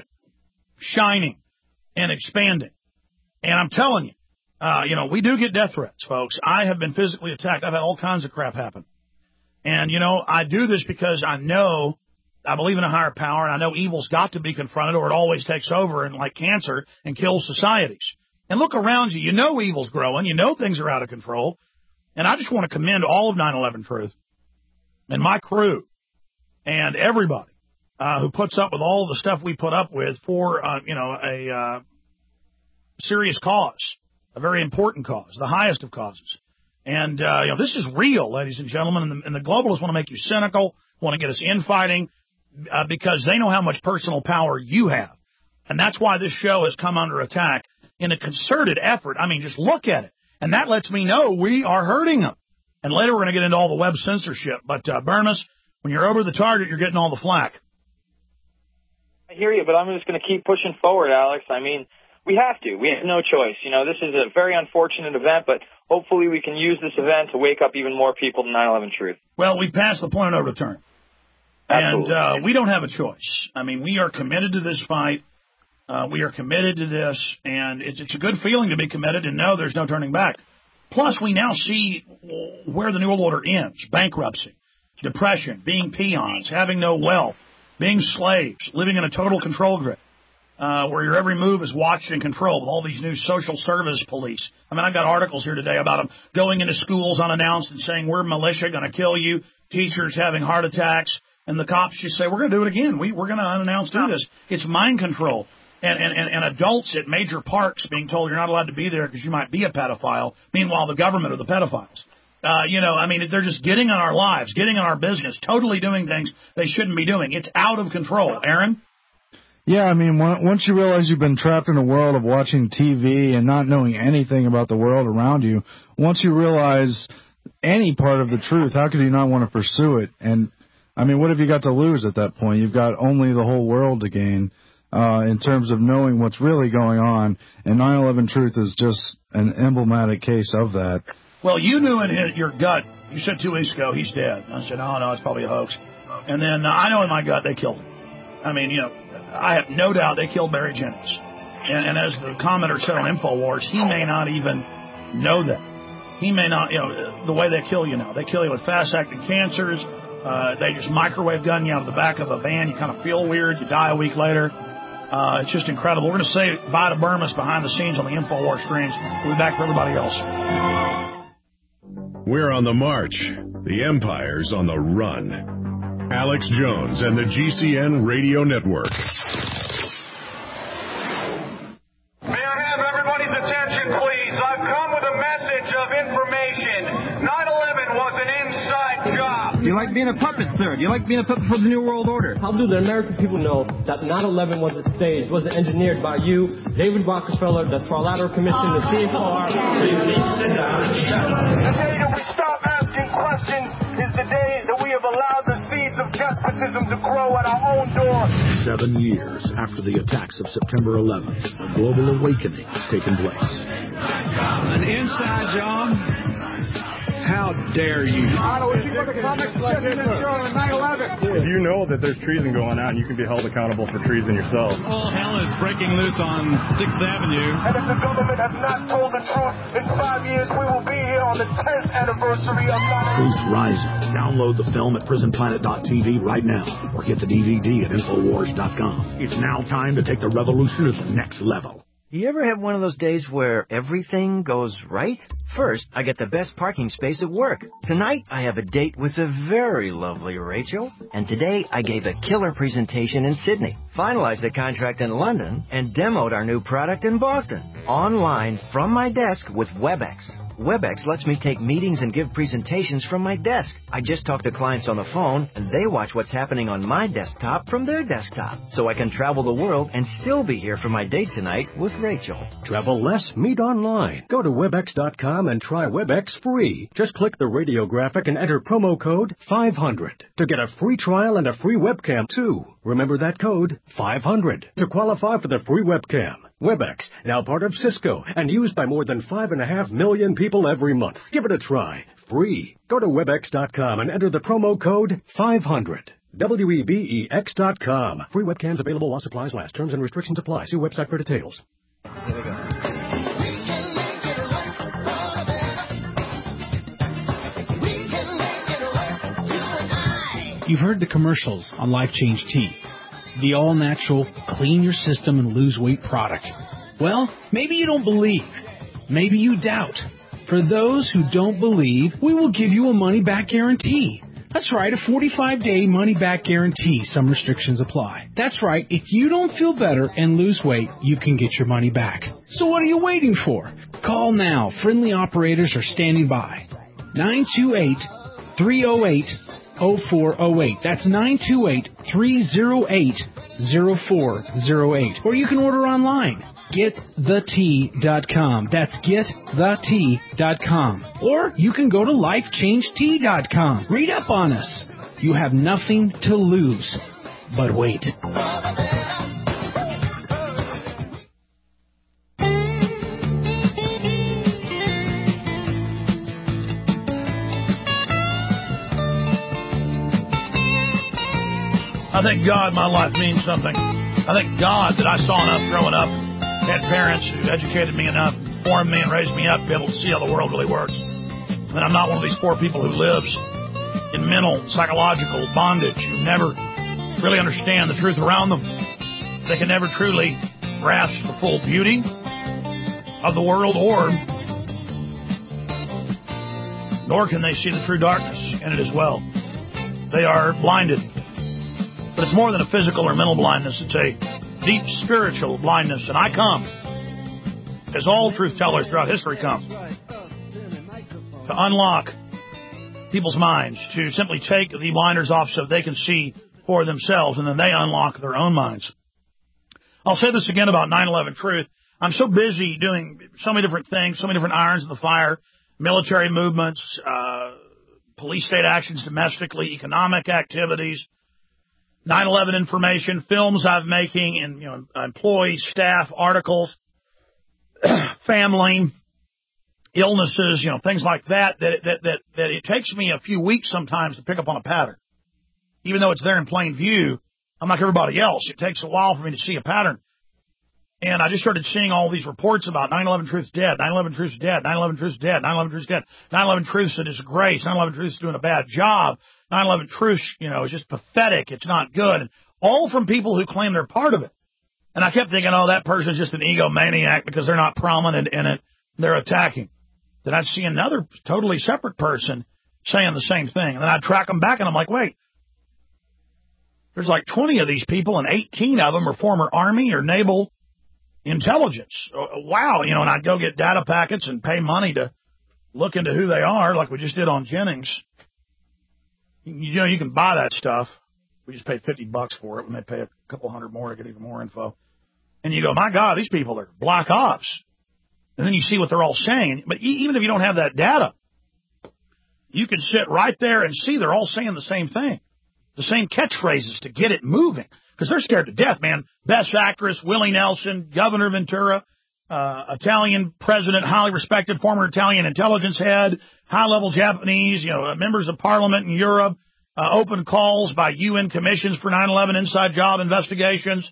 Speaker 2: shining and expanding. And I'm telling you, Uh, you know, we do get death threats, folks. I have been physically attacked. I've had all kinds of crap happen. And, you know, I do this because I know, I believe in a higher power, and I know evil's got to be confronted, or it always takes over and, like cancer, and kills societies. And look around you. You know evil's growing. You know things are out of control. And I just want to commend all of nine eleven Truth and my crew and everybody uh, who puts up with all the stuff we put up with for, uh, you know, a uh, serious cause. A very important cause, the highest of causes. And, uh, you know, this is real, ladies and gentlemen, and the, and the globalists want to make you cynical, want to get us infighting, uh, because they know how much personal power you have. And that's why this show has come under attack in a concerted effort. I mean, just look at it. And that lets me know we are hurting them. And later we're going to get into all the web censorship. But, uh, Bermas, when you're over the target, you're getting all the flack.
Speaker 3: I hear you, but I'm just going to keep pushing forward, Alex. I mean, we have to. We have no choice. You know, this is a very unfortunate event, but hopefully we can use this event to wake up even more people to nine eleven Truth.
Speaker 2: Well, we've passed the point of no return.
Speaker 3: Absolutely.
Speaker 2: And uh, we don't have a choice. I mean, we are committed to this fight. Uh, we are committed to this, and it's, it's a good feeling to be committed and know there's no turning back. Plus, we now see where the New World Order ends: bankruptcy, depression, being peons, having no wealth, being slaves, living in a total control grid. Uh, where your every move is watched and controlled with all these new social service police. I mean, I've got articles here today about them going into schools unannounced and saying, we're militia, going to kill you, teachers having heart attacks, and the cops just say, we're going to do it again. We, we're going to unannounced do this. It's mind control. And, and, and, and adults at major parks being told you're not allowed to be there because you might be a pedophile. Meanwhile, the government are the pedophiles. Uh, you know, I mean, they're just getting in our lives, getting in our business, totally doing things they shouldn't be doing. It's out of control. Aaron?
Speaker 10: Yeah, I mean, once you realize you've been trapped in a world of watching T V and not knowing anything about the world around you, once you realize any part of the truth, how could you not want to pursue it? And, I mean, what have you got to lose at that point? You've got only the whole world to gain uh, in terms of knowing what's really going on, and nine eleven Truth is just an emblematic case of that.
Speaker 2: Well, you knew in your gut, you said two weeks ago, he's dead. I said, oh, no, it's probably a hoax. And then uh, I know in my gut they killed him. I mean, you know, I have no doubt they killed Barry Jennings. And, and as the commenter said on InfoWars, he may not even know that. He may not, you know, the way they kill you now. They kill you with fast-acting cancers. Uh, they just microwave gun you out of the back of a van. You kind of feel weird. You die a week later. Uh, it's just incredible. We're going to say bye to Bermas behind the scenes on the InfoWars streams. We'll be back for everybody else.
Speaker 1: We're on the march. The Empire's on the run. Alex Jones and the G C N Radio Network.
Speaker 15: nation. nine eleven was an inside job.
Speaker 11: Do you like being a puppet, sir? Do you like being a puppet for the New World Order?
Speaker 18: How do the American people know that nine eleven was staged, was engineered by you, David Rockefeller, the Trilateral Commission, the C F R?
Speaker 15: Please sit down and shut up. The day that we stop asking questions is the day that we have allowed the seeds of despotism to grow at our own door.
Speaker 19: Seven years after the attacks of September eleventh, a global awakening has taken place.
Speaker 20: An inside job? How dare you?
Speaker 21: If you know that there's treason going on, you can be held accountable for treason yourself.
Speaker 22: All hell is breaking loose on sixth Avenue.
Speaker 15: And if the government has not told the truth, in five years we will be here on the tenth anniversary of nine eleven.
Speaker 19: Truth Rising. Download the film at prison planet dot t v right now, or get the D V D at infowars dot com. It's now time to take the revolution to the next level.
Speaker 23: You ever have one of those days where everything goes right? First, I get the best parking space at work. Tonight, I have a date with the very lovely Rachel. And today, I gave a killer presentation in Sydney, finalized the contract in London, and demoed our new product in Boston. Online, from my desk with WebEx. WebEx lets me take meetings and give presentations from my desk. I just talk to clients on the phone, and they watch what's happening on my desktop from their desktop. So I can travel the world and still be here for my date tonight with Rachel.
Speaker 24: Travel less, meet online. Go to webex dot com and try WebEx free. Just click the radio graphic and enter promo code five hundred to get a free trial and a free webcam, too. Remember that code, five hundred, to qualify for the free webcam. WebEx, now part of Cisco, and used by more than five and a half million people every month. Give it a try. Free. Go to webex dot com and enter the promo code five hundred. W E B E X dot com. Free webcams available while supplies last. Terms and restrictions apply. See website for details.
Speaker 25: Here we go.
Speaker 26: You've heard the commercials on Life Change Tea, the all-natural, clean your system and lose weight product. Well, maybe you don't believe. Maybe you doubt. For those who don't believe, we will give you a money-back guarantee. That's right, a forty-five day money-back guarantee. Some restrictions apply. That's right, if you don't feel better and lose weight, you can get your money back. So what are you waiting for? Call now. Friendly operators are standing by. nine two eight, three oh eight, oh four oh eight. That's nine two eight, three oh eight, oh four oh eight. Or you can order online. get the tea dot com. That's get the tea dot com. Or you can go to life change tea dot com. Read up on us. You have nothing to lose. But wait.
Speaker 2: I thank God my life means something. I thank God that I saw enough growing up, had parents who educated me enough, formed me and raised me up to be able to see how the world really works. And I'm not one of these poor people who lives in mental, psychological bondage, who never really understand the truth around them. They can never truly grasp the full beauty of the world, or nor can they see the true darkness in it as well. They are blinded. But it's more than a physical or mental blindness. It's a deep spiritual blindness. And I come, as all truth tellers throughout history come, to unlock people's minds, to simply take the blinders off so they can see for themselves, and then they unlock their own minds. I'll say this again about nine eleven Truth. I'm so busy doing so many different things, so many different irons in the fire, military movements, uh, police state actions domestically, economic activities, nine eleven information, films I'm making, and, you know, employees, staff, articles, family, illnesses, you know, things like that, that, that, that, that it takes me a few weeks sometimes to pick up on a pattern. Even though it's there in plain view, I'm like everybody else. It takes a while for me to see a pattern. And I just started seeing all these reports about nine eleven Truth's dead, nine eleven Truth's dead, nine eleven Truth's dead, nine eleven Truth's dead, nine eleven Truth's a disgrace, nine eleven Truth's doing a bad job, nine eleven Truth, you know, is just pathetic, it's not good, all from people who claim they're part of it. And I kept thinking, oh, that person's just an egomaniac because they're not prominent in it, they're attacking. Then I'd see another totally separate person saying the same thing, and then I'd track them back, and I'm like, wait, there's like twenty of these people, and eighteen of them are former Army or Naval intelligence. Wow, you know, and I'd go get data packets and pay money to look into who they are, like we just did on Jennings. You know, you can buy that stuff. We just paid fifty bucks for it when they pay a couple hundred more to get even more info. And you go, my God, these people are black ops. And then you see what they're all saying. But even if you don't have that data, you can sit right there and see they're all saying the same thing, the same catchphrases to get it moving. Because they're scared to death, man. Best actress, Willie Nelson, Governor Ventura, uh, Italian president, highly respected former Italian intelligence head, high-level Japanese, you know, members of parliament in Europe, uh, open calls by U N commissions for nine eleven inside job investigations,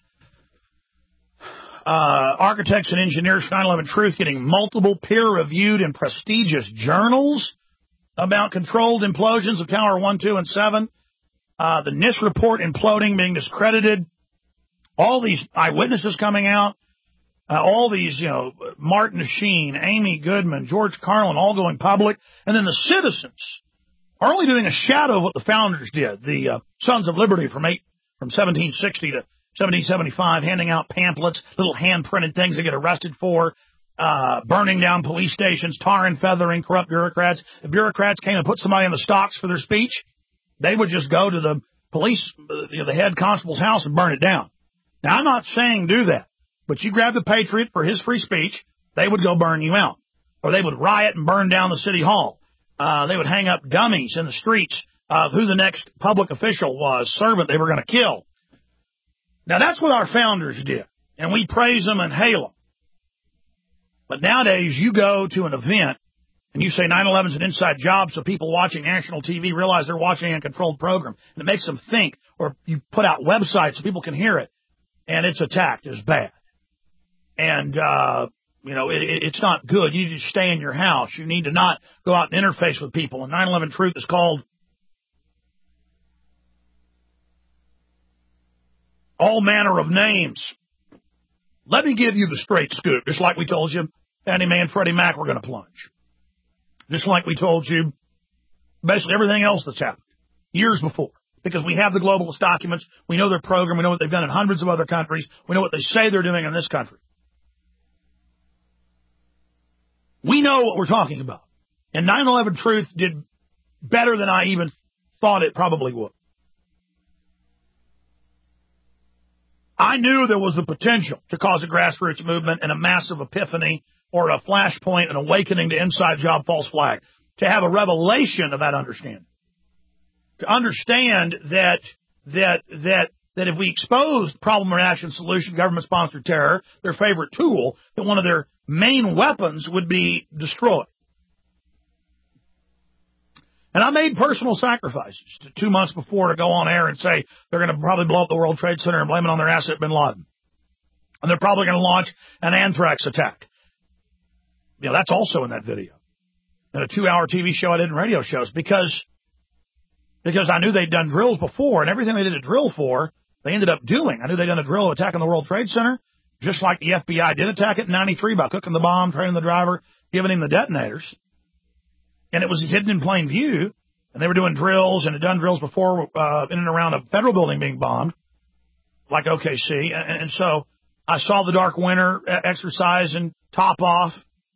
Speaker 2: uh, architects and engineers for nine eleven Truth getting multiple peer-reviewed and prestigious journals about controlled implosions of Tower one, two, and seven. Uh, the NIST report imploding, being discredited, all these eyewitnesses coming out, uh, all these, you know, Martin Sheen, Amy Goodman, George Carlin, all going public, and then the citizens are only doing a shadow of what the founders did. The uh, Sons of Liberty from eight, from seventeen sixty to seventeen seventy-five, handing out pamphlets, little hand-printed things they get arrested for, uh, burning down police stations, tar and feathering corrupt bureaucrats. The bureaucrats came and put somebody in the stocks for their speech. They would just go to the police, you know, the head constable's house and burn it down. Now, I'm not saying do that, but you grab the patriot for his free speech, they would go burn you out. Or they would riot and burn down the city hall. Uh, they would hang up dummies in the streets of who the next public official was, servant they were going to kill. Now, that's what our founders did, and we praise them and hail them. But nowadays, you go to an event, and you say nine eleven is an inside job so people watching national T V realize they're watching a controlled program. And it makes them think, or you put out websites so people can hear it, and it's attacked as bad. And, uh, you know, it, it, it's not good. You need to stay in your house. You need to not go out and interface with people. And nine eleven Truth is called all manner of names. Let me give you the straight scoop. Just like we told you, Fannie Mae and Freddie Mac were going to plunge. Just like we told you, basically everything else that's happened years before. Because we have the globalist documents. We know their program. We know what they've done in hundreds of other countries. We know what they say they're doing in this country. We know what we're talking about. And nine eleven Truth did better than I even thought it probably would. I knew there was the potential to cause a grassroots movement and a massive epiphany or a flashpoint, an awakening to inside job false flag, to have a revelation of that understanding. To understand that, that, that, that if we exposed problem, reaction, solution, government-sponsored terror, their favorite tool, that one of their main weapons would be destroyed. And I made personal sacrifices to two months before to go on air and say they're going to probably blow up the World Trade Center and blame it on their asset, bin Laden. And they're probably going to launch an anthrax attack. You know, that's also in that video. In a two-hour T V show I did in radio shows because, because I knew they'd done drills before, and everything they did a drill for, they ended up doing. I knew they'd done a drill attacking the World Trade Center, just like the F B I did attack it in ninety-three by cooking the bomb, training the driver, giving him the detonators. And it was hidden in plain view, and they were doing drills and had done drills before uh, in and around a federal building being bombed, like O K C. And, and so I saw the Dark Winter exercise and Top Off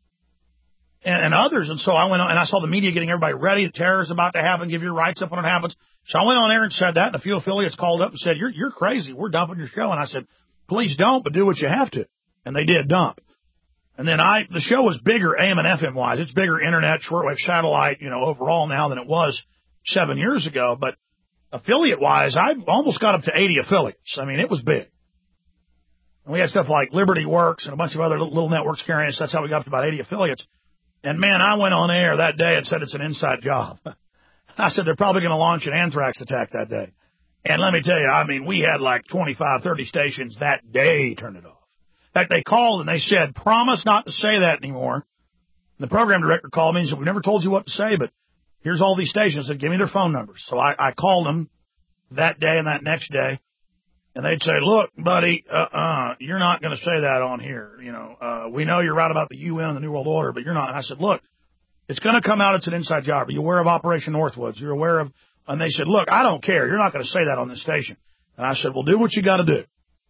Speaker 2: and, and others. And so I went on, and I saw the media getting everybody ready. The terror is about to happen. Give your rights up when it happens. So I went on air and said that, and a few affiliates called up and said, you're, you're crazy. We're dumping your show. And I said, please don't, but do what you have to. And they did dump. And then I, the show was bigger A M and F M wise. It's bigger internet, shortwave satellite, you know, overall now than it was seven years ago. But affiliate wise, I almost got up to eighty affiliates. I mean, it was big. And we had stuff like Liberty Works and a bunch of other little networks carrying us. That's how we got up to about eighty affiliates. And man, I went on air that day and said it's an inside job. I said they're probably going to launch an anthrax attack that day. And let me tell you, I mean, we had like twenty-five, thirty stations that day turn it off. In fact, they called and they said, promise not to say that anymore. And the program director called me and said, we never told you what to say, but here's all these stations. Said, give me their phone numbers. So I, I called them that day and that next day. And they'd say, look, buddy, uh-uh, you're not going to say that on here. You know, uh, we know you're right about the U N and the New World Order, but you're not. And I said, look, it's going to come out. It's an inside job. Are you aware of Operation Northwoods? You're aware of, and they said, look, I don't care. You're not going to say that on this station. And I said, well, do what you got to do.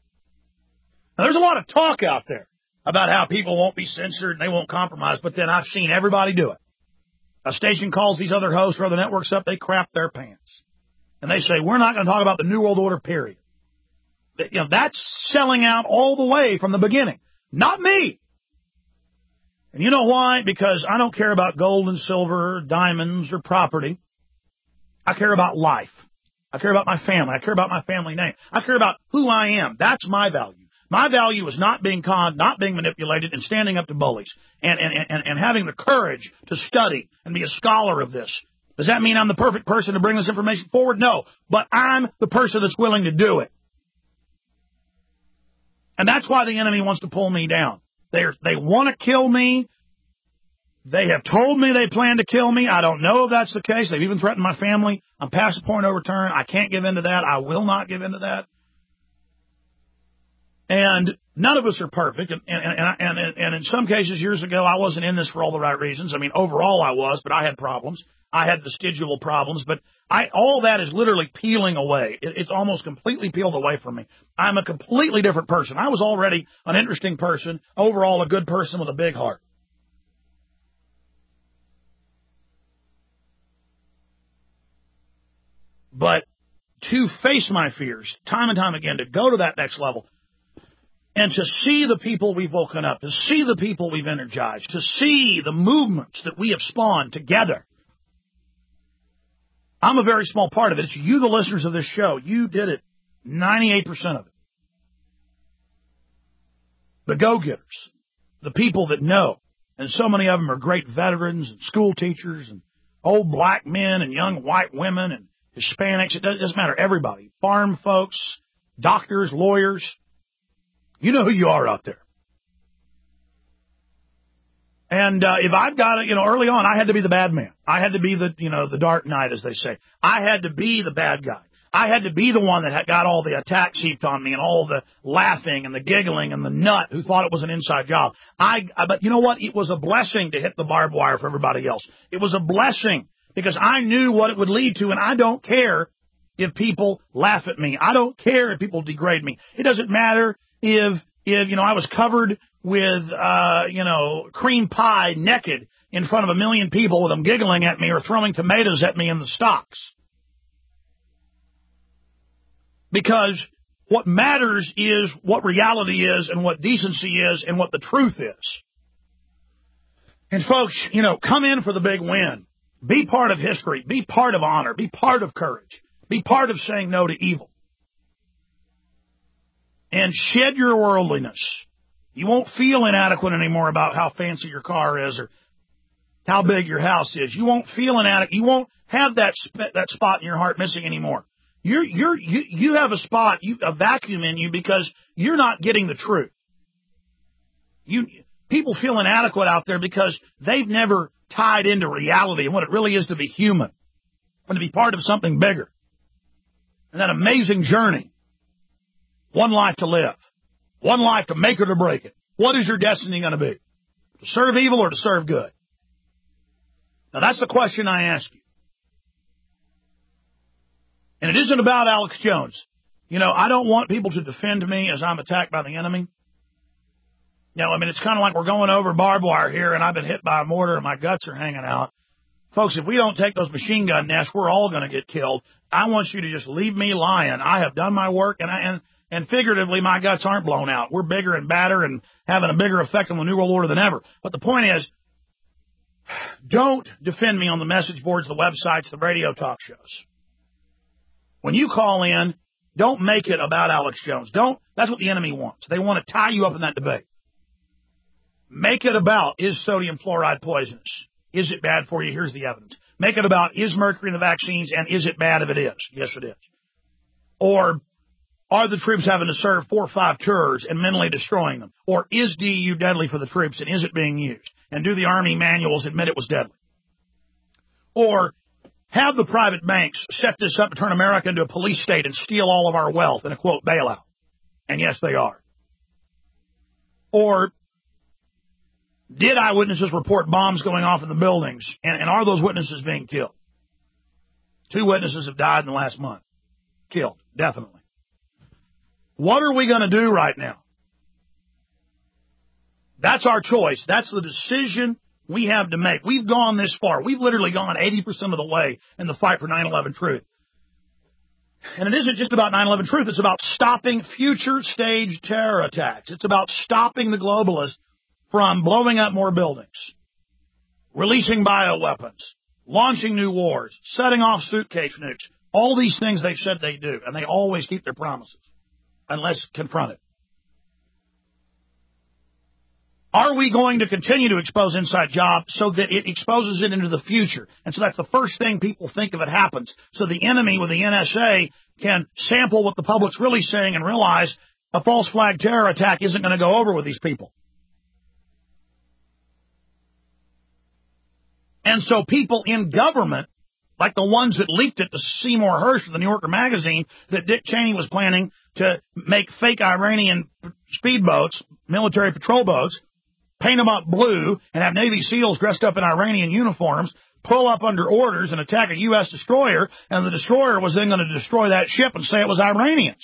Speaker 2: Now, there's a lot of talk out there about how people won't be censored and they won't compromise, but then I've seen everybody do it. A station calls these other hosts or other networks up, they crap their pants. And they say, we're not going to talk about the New World Order, period. You know, that's selling out all the way from the beginning. Not me. And you know why? Because I don't care about gold and silver, or diamonds, or property. I care about life. I care about my family. I care about my family name. I care about who I am. That's my value. My value is not being conned, not being manipulated, and standing up to bullies, and, and, and, and having the courage to study and be a scholar of this. Does that mean I'm the perfect person to bring this information forward? No, but I'm the person that's willing to do it. And that's why the enemy wants to pull me down. They're, they want to kill me. They have told me they plan to kill me. I don't know if that's the case. They've even threatened my family. I'm past the point of return. I can't give in to that. I will not give in to that. And none of us are perfect. And, and, and, and, and in some cases, years ago, I wasn't in this for all the right reasons. I mean, overall I was, but I had problems. I had vestigial problems. But I, all that is literally peeling away. It, it's almost completely peeled away from me. I'm a completely different person. I was already an interesting person, overall a good person with a big heart. But to face my fears, time and time again, to go to that next level, and to see the people we've woken up, to see the people we've energized, to see the movements that we have spawned together. I'm a very small part of it. It's you, the listeners of this show. You did it. ninety-eight percent of it. The go-getters. The people that know. And so many of them are great veterans and school teachers and old black men and young white women and Hispanics. It doesn't matter. Everybody. Farm folks, doctors, lawyers. You know who you are out there. And uh, if I've got it, you know, early on, I had to be the bad man. I had to be the, you know, the dark knight, as they say. I had to be the bad guy. I had to be the one that had got all the attacks heaped on me and all the laughing and the giggling and the nut who thought it was an inside job. I, but you know what? It was a blessing to hit the barbed wire for everybody else. It was a blessing because I knew what it would lead to, and I don't care if people laugh at me. I don't care if people degrade me. It doesn't matter if, if, you know, I was covered with, uh, you know, cream pie naked in front of a million people with them giggling at me or throwing tomatoes at me in the stocks. Because what matters is what reality is and what decency is and what the truth is. And folks, you know, come in for the big win. Be part of history. Be part of honor. Be part of courage. Be part of saying no to evil. And shed your worldliness. You won't feel inadequate anymore about how fancy your car is or how big your house is. You won't feel inadequate. You won't have that sp- that spot in your heart missing anymore. You're you're you you have a spot, you a vacuum in you because you're not getting the truth. You people feel inadequate out there because they've never tied into reality and what it really is to be human and to be part of something bigger. And that amazing journey. One life to live. One life to make or to break it. What is your destiny going to be? To serve evil or to serve good? Now, that's the question I ask you. And it isn't about Alex Jones. You know, I don't want people to defend me as I'm attacked by the enemy. You know, I mean, it's kind of like we're going over barbed wire here, and I've been hit by a mortar and my guts are hanging out. Folks, if we don't take those machine gun nests, we're all going to get killed. I want you to just leave me lying. I have done my work, and I, and And figuratively, my guts aren't blown out. We're bigger and badder and having a bigger effect on the New World Order than ever. But the point is, don't defend me on the message boards, the websites, the radio talk shows. When you call in, don't make it about Alex Jones. Don't. That's what the enemy wants. They want to tie you up in that debate. Make it about, is sodium fluoride poisonous? Is it bad for you? Here's the evidence. Make it about, is mercury in the vaccines, and is it bad if it is? Yes, it is. Or, are the troops having to serve four or five tours and mentally destroying them? Or is D E U deadly for the troops, and is it being used? And do the Army manuals admit it was deadly? Or have the private banks set this up to turn America into a police state and steal all of our wealth in a, quote, bailout? And yes, they are. Or did eyewitnesses report bombs going off in the buildings, and, and are those witnesses being killed? Two witnesses have died in the last month. Killed, definitely. What are we going to do right now? That's our choice. That's the decision we have to make. We've gone this far. We've literally gone eighty percent of the way in the fight for nine eleven truth. And it isn't just about nine eleven truth. It's about stopping future stage terror attacks. It's about stopping the globalists from blowing up more buildings, releasing bioweapons, launching new wars, setting off suitcase nukes. All these things they've said they do, and they always keep their promises, unless confronted. Are we going to continue to expose inside job so that it exposes it into the future? And so that's the first thing people think if it happens. So the enemy with the N S A can sample what the public's really saying and realize a false flag terror attack isn't going to go over with these people. And so people in government, like the ones that leaked it to Seymour Hersh of the New Yorker magazine, that Dick Cheney was planning to make fake Iranian speedboats, military patrol boats, paint them up blue, and have Navy SEALs dressed up in Iranian uniforms, pull up under orders and attack a U S destroyer, and the destroyer was then going to destroy that ship and say it was Iranians.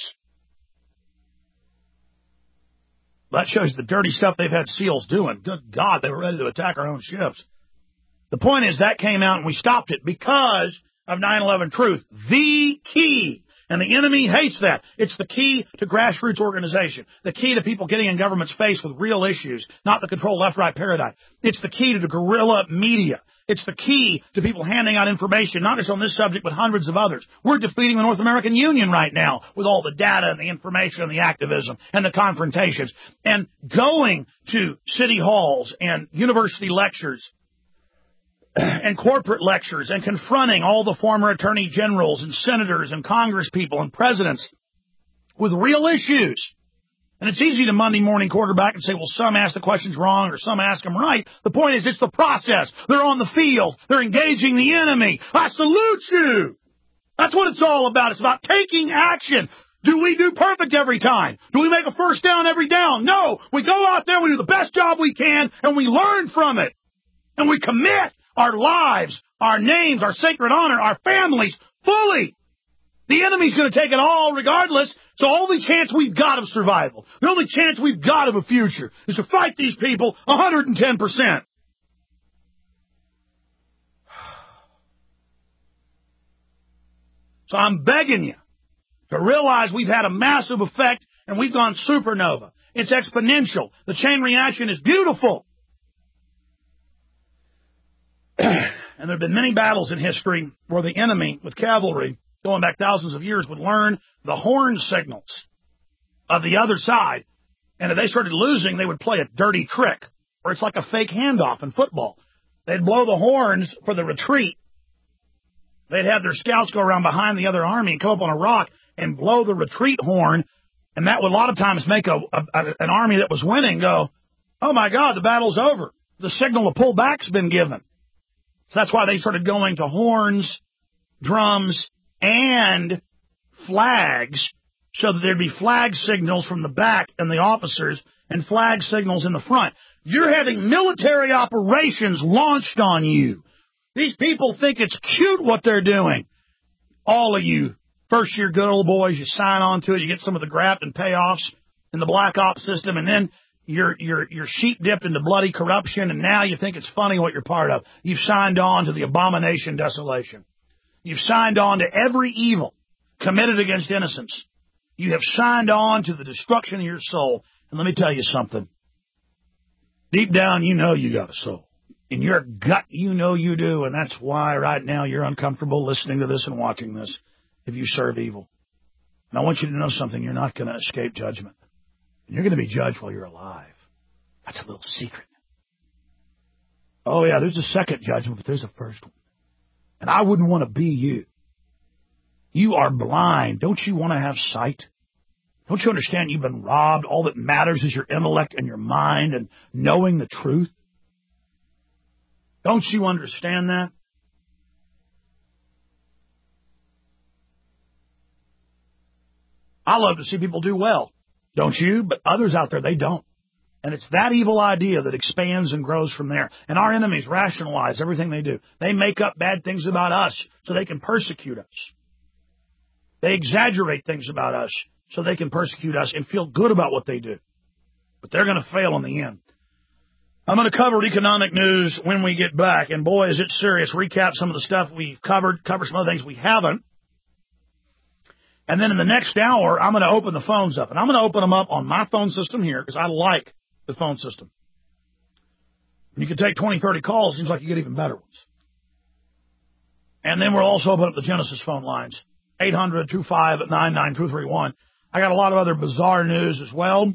Speaker 2: That shows the dirty stuff they've had SEALs doing. Good God, they were ready to attack our own ships. The point is that came out and we stopped it because of nine eleven truth. The key. And the enemy hates that. It's the key to grassroots organization. The key to people getting in government's face with real issues, not the control left-right paradigm. It's the key to the guerrilla media. It's the key to people handing out information, not just on this subject, but hundreds of others. We're defeating the North American Union right now with all the data and the information and the activism and the confrontations. And going to city halls and university lectures and corporate lectures and confronting all the former attorney generals and senators and congress people and presidents with real issues. And it's easy to Monday morning quarterback and say, well, some ask the questions wrong or some ask them right. The point is, it's the process. They're on the field. They're engaging the enemy. I salute you. That's what it's all about. It's about taking action. Do we do perfect every time? Do we make a first down every down? No. We go out there, we do the best job we can, and we learn from it. And we commit our lives, our names, our sacred honor, our families, fully. The enemy's going to take it all regardless, so the only chance we've got of survival, the only chance we've got of a future, is to fight these people one hundred ten percent. So I'm begging you to realize we've had a massive effect, and we've gone supernova. It's exponential. The chain reaction is beautiful. And there have been many battles in history where the enemy, with cavalry, going back thousands of years, would learn the horn signals of the other side. And if they started losing, they would play a dirty trick. Or it's like a fake handoff in football. They'd blow the horns for the retreat. They'd have their scouts go around behind the other army and come up on a rock and blow the retreat horn. And that would a lot of times make a, a, a, an army that was winning go, oh, my God, the battle's over. The signal to pull back's been given. So that's why they started going to horns, drums, and flags, so that there'd be flag signals from the back and the officers and flag signals in the front. You're having military operations launched on you. These people think it's cute what they're doing. All of you first-year good old boys, you sign on to it, you get some of the graft and payoffs in the black ops system, and then You're, you're, you're sheep dipped into bloody corruption, and now you think it's funny what you're part of. You've signed on to the abomination desolation. You've signed on to every evil committed against innocence. You have signed on to the destruction of your soul. And let me tell you something. Deep down, you know you got a soul. In your gut, you know you do, and that's why right now you're uncomfortable listening to this and watching this if you serve evil. And I want you to know something. You're not going to escape judgment. You're going to be judged while you're alive. That's a little secret. Oh, yeah, there's a second judgment, but there's a first one. And I wouldn't want to be you. You are blind. Don't you want to have sight? Don't you understand you've been robbed? All that matters is your intellect and your mind and knowing the truth. Don't you understand that? I love to see people do well. Don't you? But others out there, they don't. And it's that evil idea that expands and grows from there. And our enemies rationalize everything they do. They make up bad things about us so they can persecute us. They exaggerate things about us so they can persecute us and feel good about what they do. But they're going to fail in the end. I'm going to cover economic news when we get back. And boy, is it serious. Recap some of the stuff we've covered, cover some other things we haven't. And then in the next hour, I'm going to open the phones up. And I'm going to open them up on my phone system here because I like the phone system. You can take twenty, thirty calls. Seems like you get even better ones. And then we'll also open up the Genesis phone lines. eight hundred, two five nine nine, two three one. I got a lot of other bizarre news as well.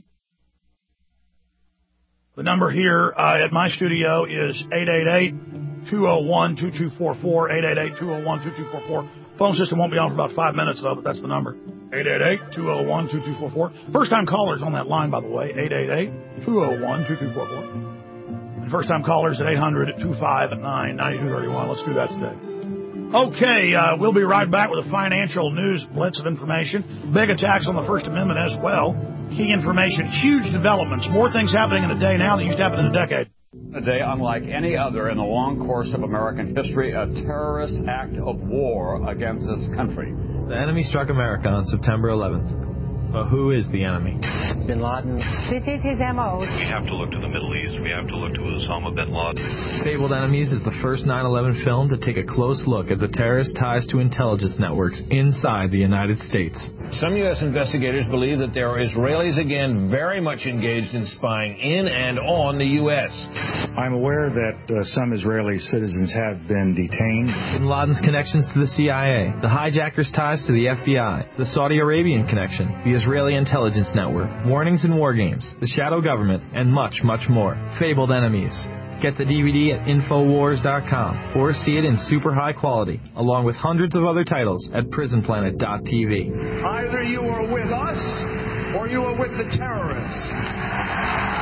Speaker 2: The number here uh, at my studio is eight eight eight, two oh one, two two four four, eight eight eight, two oh one, two two four four. Phone system won't be on for about five minutes, though, but that's the number. eight eight eight, two oh one, two two four four. First-time callers on that line, by the way, eight eight eight, two oh one, two two four four. And first-time callers at eight hundred, two five nine, nine two three one. Let's do that today. Okay, uh, we'll be right back with a financial news blitz of information. Big attacks on the First Amendment as well. Key information, huge developments, more things happening in a day now than used to happen in a decade.
Speaker 4: A day unlike any other in the long course of American history, a terrorist act of war against this country.
Speaker 9: The enemy struck America on September eleventh. But who is the enemy?
Speaker 5: Bin Laden. This is his M O.
Speaker 12: We have to look to the Middle East. We have to look to Osama bin Laden.
Speaker 9: Fabled Enemies is the first nine eleven film to take a close look at the terrorist ties to intelligence networks inside the United States.
Speaker 13: Some U S investigators believe that there are Israelis again very much engaged in spying in and on the U S.
Speaker 14: I'm aware that uh, some Israeli citizens have been detained.
Speaker 9: Bin Laden's connections to the C I A, the hijackers' ties to the F B I, the Saudi Arabian connection, the Israeli intelligence network, warnings in war games, the shadow government, and much, much more. Fabled Enemies. Get the D V D at Infowars dot com or see it in super high quality, along with hundreds of other titles at Prison Planet dot T V.
Speaker 15: Either you are with us or you are with the terrorists.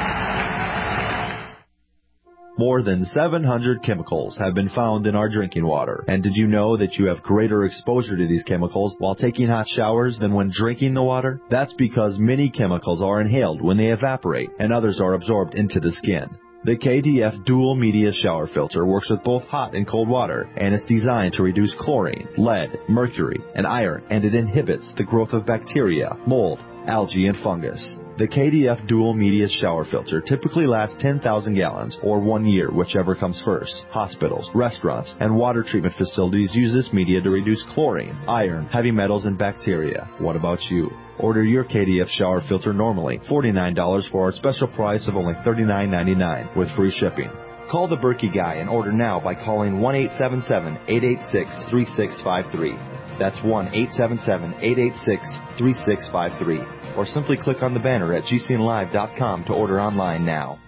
Speaker 6: More than seven hundred chemicals have been found in our drinking water. And did you know that you have greater exposure to these chemicals while taking hot showers than when drinking the water? That's because many chemicals are inhaled when they evaporate and others are absorbed into the skin. The K D F Dual Media Shower Filter works with both hot and cold water, and it's designed to reduce chlorine, lead, mercury, and iron, and it inhibits the growth of bacteria, mold, algae, and fungus. The K D F Dual Media Shower Filter typically lasts ten thousand gallons, or one year, whichever comes first. Hospitals, restaurants, and water treatment facilities use this media to reduce chlorine, iron, heavy metals, and bacteria. What about you? Order your K D F shower filter normally, forty-nine dollars for our special price of only thirty-nine ninety-nine with free shipping. Call the Berkey Guy and order now by calling one eight seven seven, eight eight six, three six five three. That's one eight seven seven, eight eight six, three six five three. Or simply click on the banner at G C N live dot com to order online now.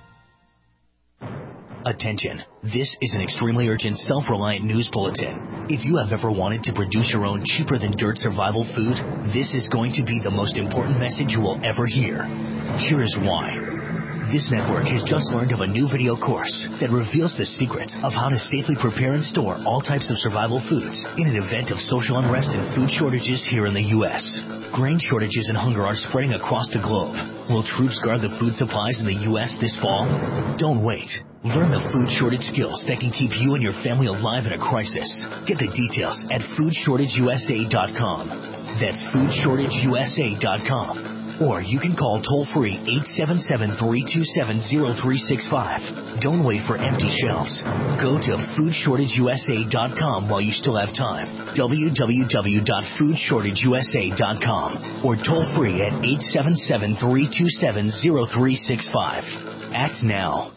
Speaker 7: Attention. This is an extremely urgent, self-reliant news bulletin. If you have ever wanted to produce your own cheaper-than-dirt survival food, this is going to be the most important message you will ever hear. Here is why. This network has just learned of a new video course that reveals the secrets of how to safely prepare and store all types of survival foods in an event of social unrest and food shortages here in the U S. Grain shortages and hunger are spreading across the globe. Will troops guard the food supplies in the U S this fall? Don't wait. Learn the food shortage skills that can keep you and your family alive in a crisis. Get the details at food shortage U S A dot com. That's food shortage U S A dot com. Or you can call toll-free eight seven seven, three two seven, zero three six five. Don't wait for empty shelves. Go to food shortage U S A dot com while you still have time. w w w dot food shortage U S A dot com. Or toll-free at eight seven seven, three two seven, zero three six five. Act now.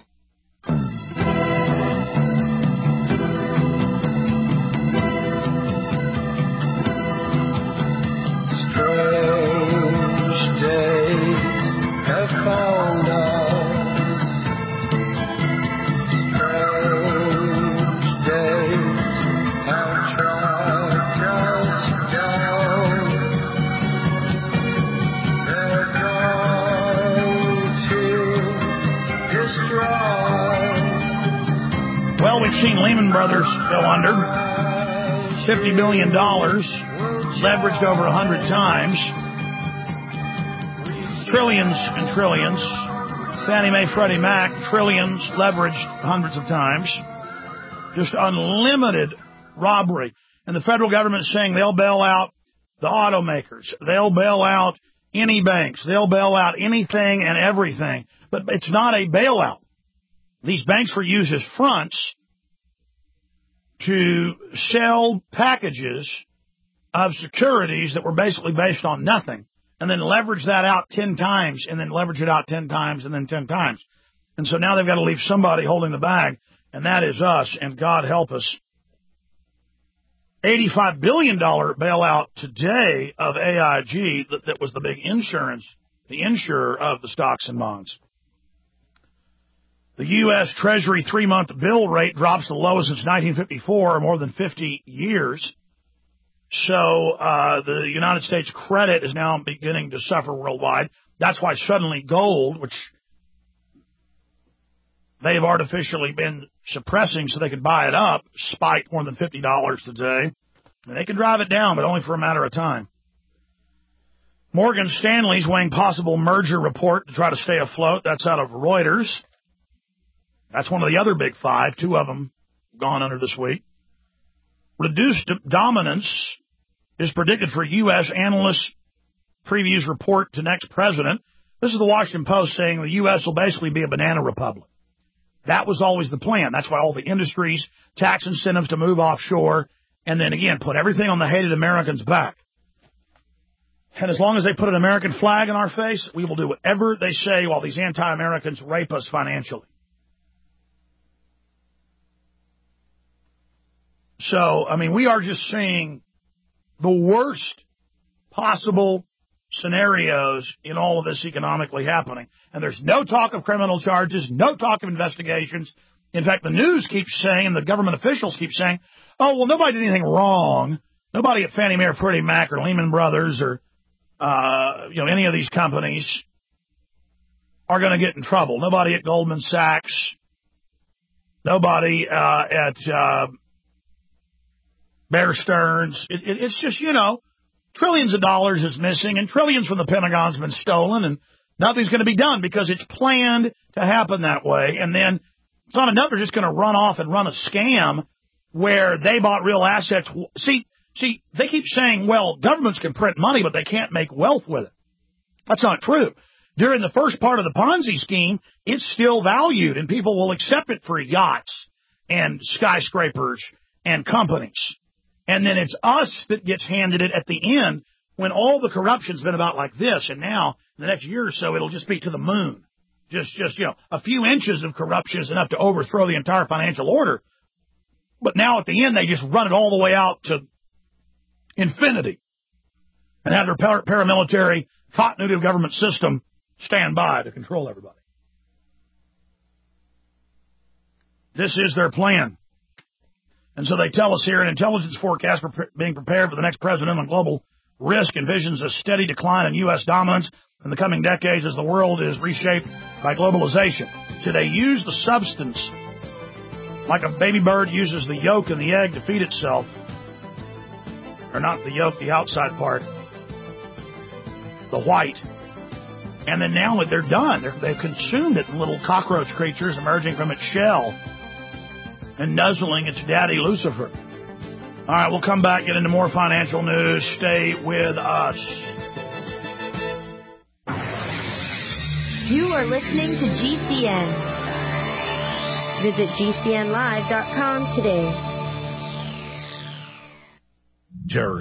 Speaker 15: Found us strange days have tracked us down. They're going to destroy.
Speaker 2: Well, we've seen Lehman Brothers go under. fifty billion dollars, leveraged over one hundred times. Trillions and trillions. Fannie Mae, Freddie Mac, trillions leveraged hundreds of times. Just unlimited robbery. And the federal government is saying they'll bail out the automakers. They'll bail out any banks. They'll bail out anything and everything. But it's not a bailout. these banks were used as fronts to sell packages of securities that were basically based on nothing, and then leverage that out ten times, and then leverage it out ten times, and then ten times. And so now they've got to leave somebody holding the bag, and that is us, and God help us. eighty-five billion dollars bailout today of A I G, that, that was the big insurance, the insurer of the stocks and bonds. The U S. Treasury three-month bill rate drops the lowest since nineteen fifty-four, or more than fifty years. So uh, the United States credit is now beginning to suffer worldwide. That's why suddenly gold, which they've artificially been suppressing so they could buy it up, spiked more than fifty dollars today. And they can drive it down, but only for a matter of time. Morgan Stanley's weighing possible merger report to try to stay afloat. That's out of Reuters. That's one of the other big five. Two of them gone under this week. Reduced dominance is predicted for U S analysts' previews report to next president. This is the Washington Post saying the U S will basically be a banana republic. That was always the plan. That's why all the industries, tax incentives to move offshore, and then again, put everything on the hated Americans' back. And as long as they put an American flag in our face, we will do whatever they say while these anti-Americans rape us financially. So, I mean, we are just seeing the worst possible scenarios in all of this economically happening. And there's no talk of criminal charges, no talk of investigations. In fact, the news keeps saying, and the government officials keep saying, oh, well, nobody did anything wrong. Nobody at Fannie Mae or Freddie Mac or Lehman Brothers or, uh, you know, any of these companies are going to get in trouble. Nobody at Goldman Sachs. Nobody uh, at uh, Bear Stearns. It, it, it's just, you know, trillions of dollars is missing, and trillions from the Pentagon's been stolen, and nothing's going to be done because it's planned to happen that way. And then it's on another just going to run off and run a scam where they bought real assets. See, see, they keep saying, well, governments can print money, but they can't make wealth with it. That's not true. During the first part of the Ponzi scheme, it's still valued, and people will accept it for yachts and skyscrapers and companies. And then it's us that gets handed it at the end when all the corruption's been about like this. And now, in the next year or so, it'll just be to the moon. Just, just you know, a few inches of corruption is enough to overthrow the entire financial order. But now at the end, they just run it all the way out to infinity and have their par- paramilitary continuity of government system stand by to control everybody. This is their plan. And so they tell us here, an intelligence forecast for pre- being prepared for the next president on global risk envisions a steady decline in U S dominance in the coming decades as the world is reshaped by globalization. So they use the substance like a baby bird uses the yolk in the egg to feed itself. Or not the yolk, the outside part. The white. And then now that they're done, they're, they've consumed it in little cockroach creatures emerging from its shell and nuzzling its daddy Lucifer. All right, we'll come back, get into more financial news. Stay with us.
Speaker 3: You are listening to G C N. Visit G C N live dot com today.
Speaker 2: Jerry.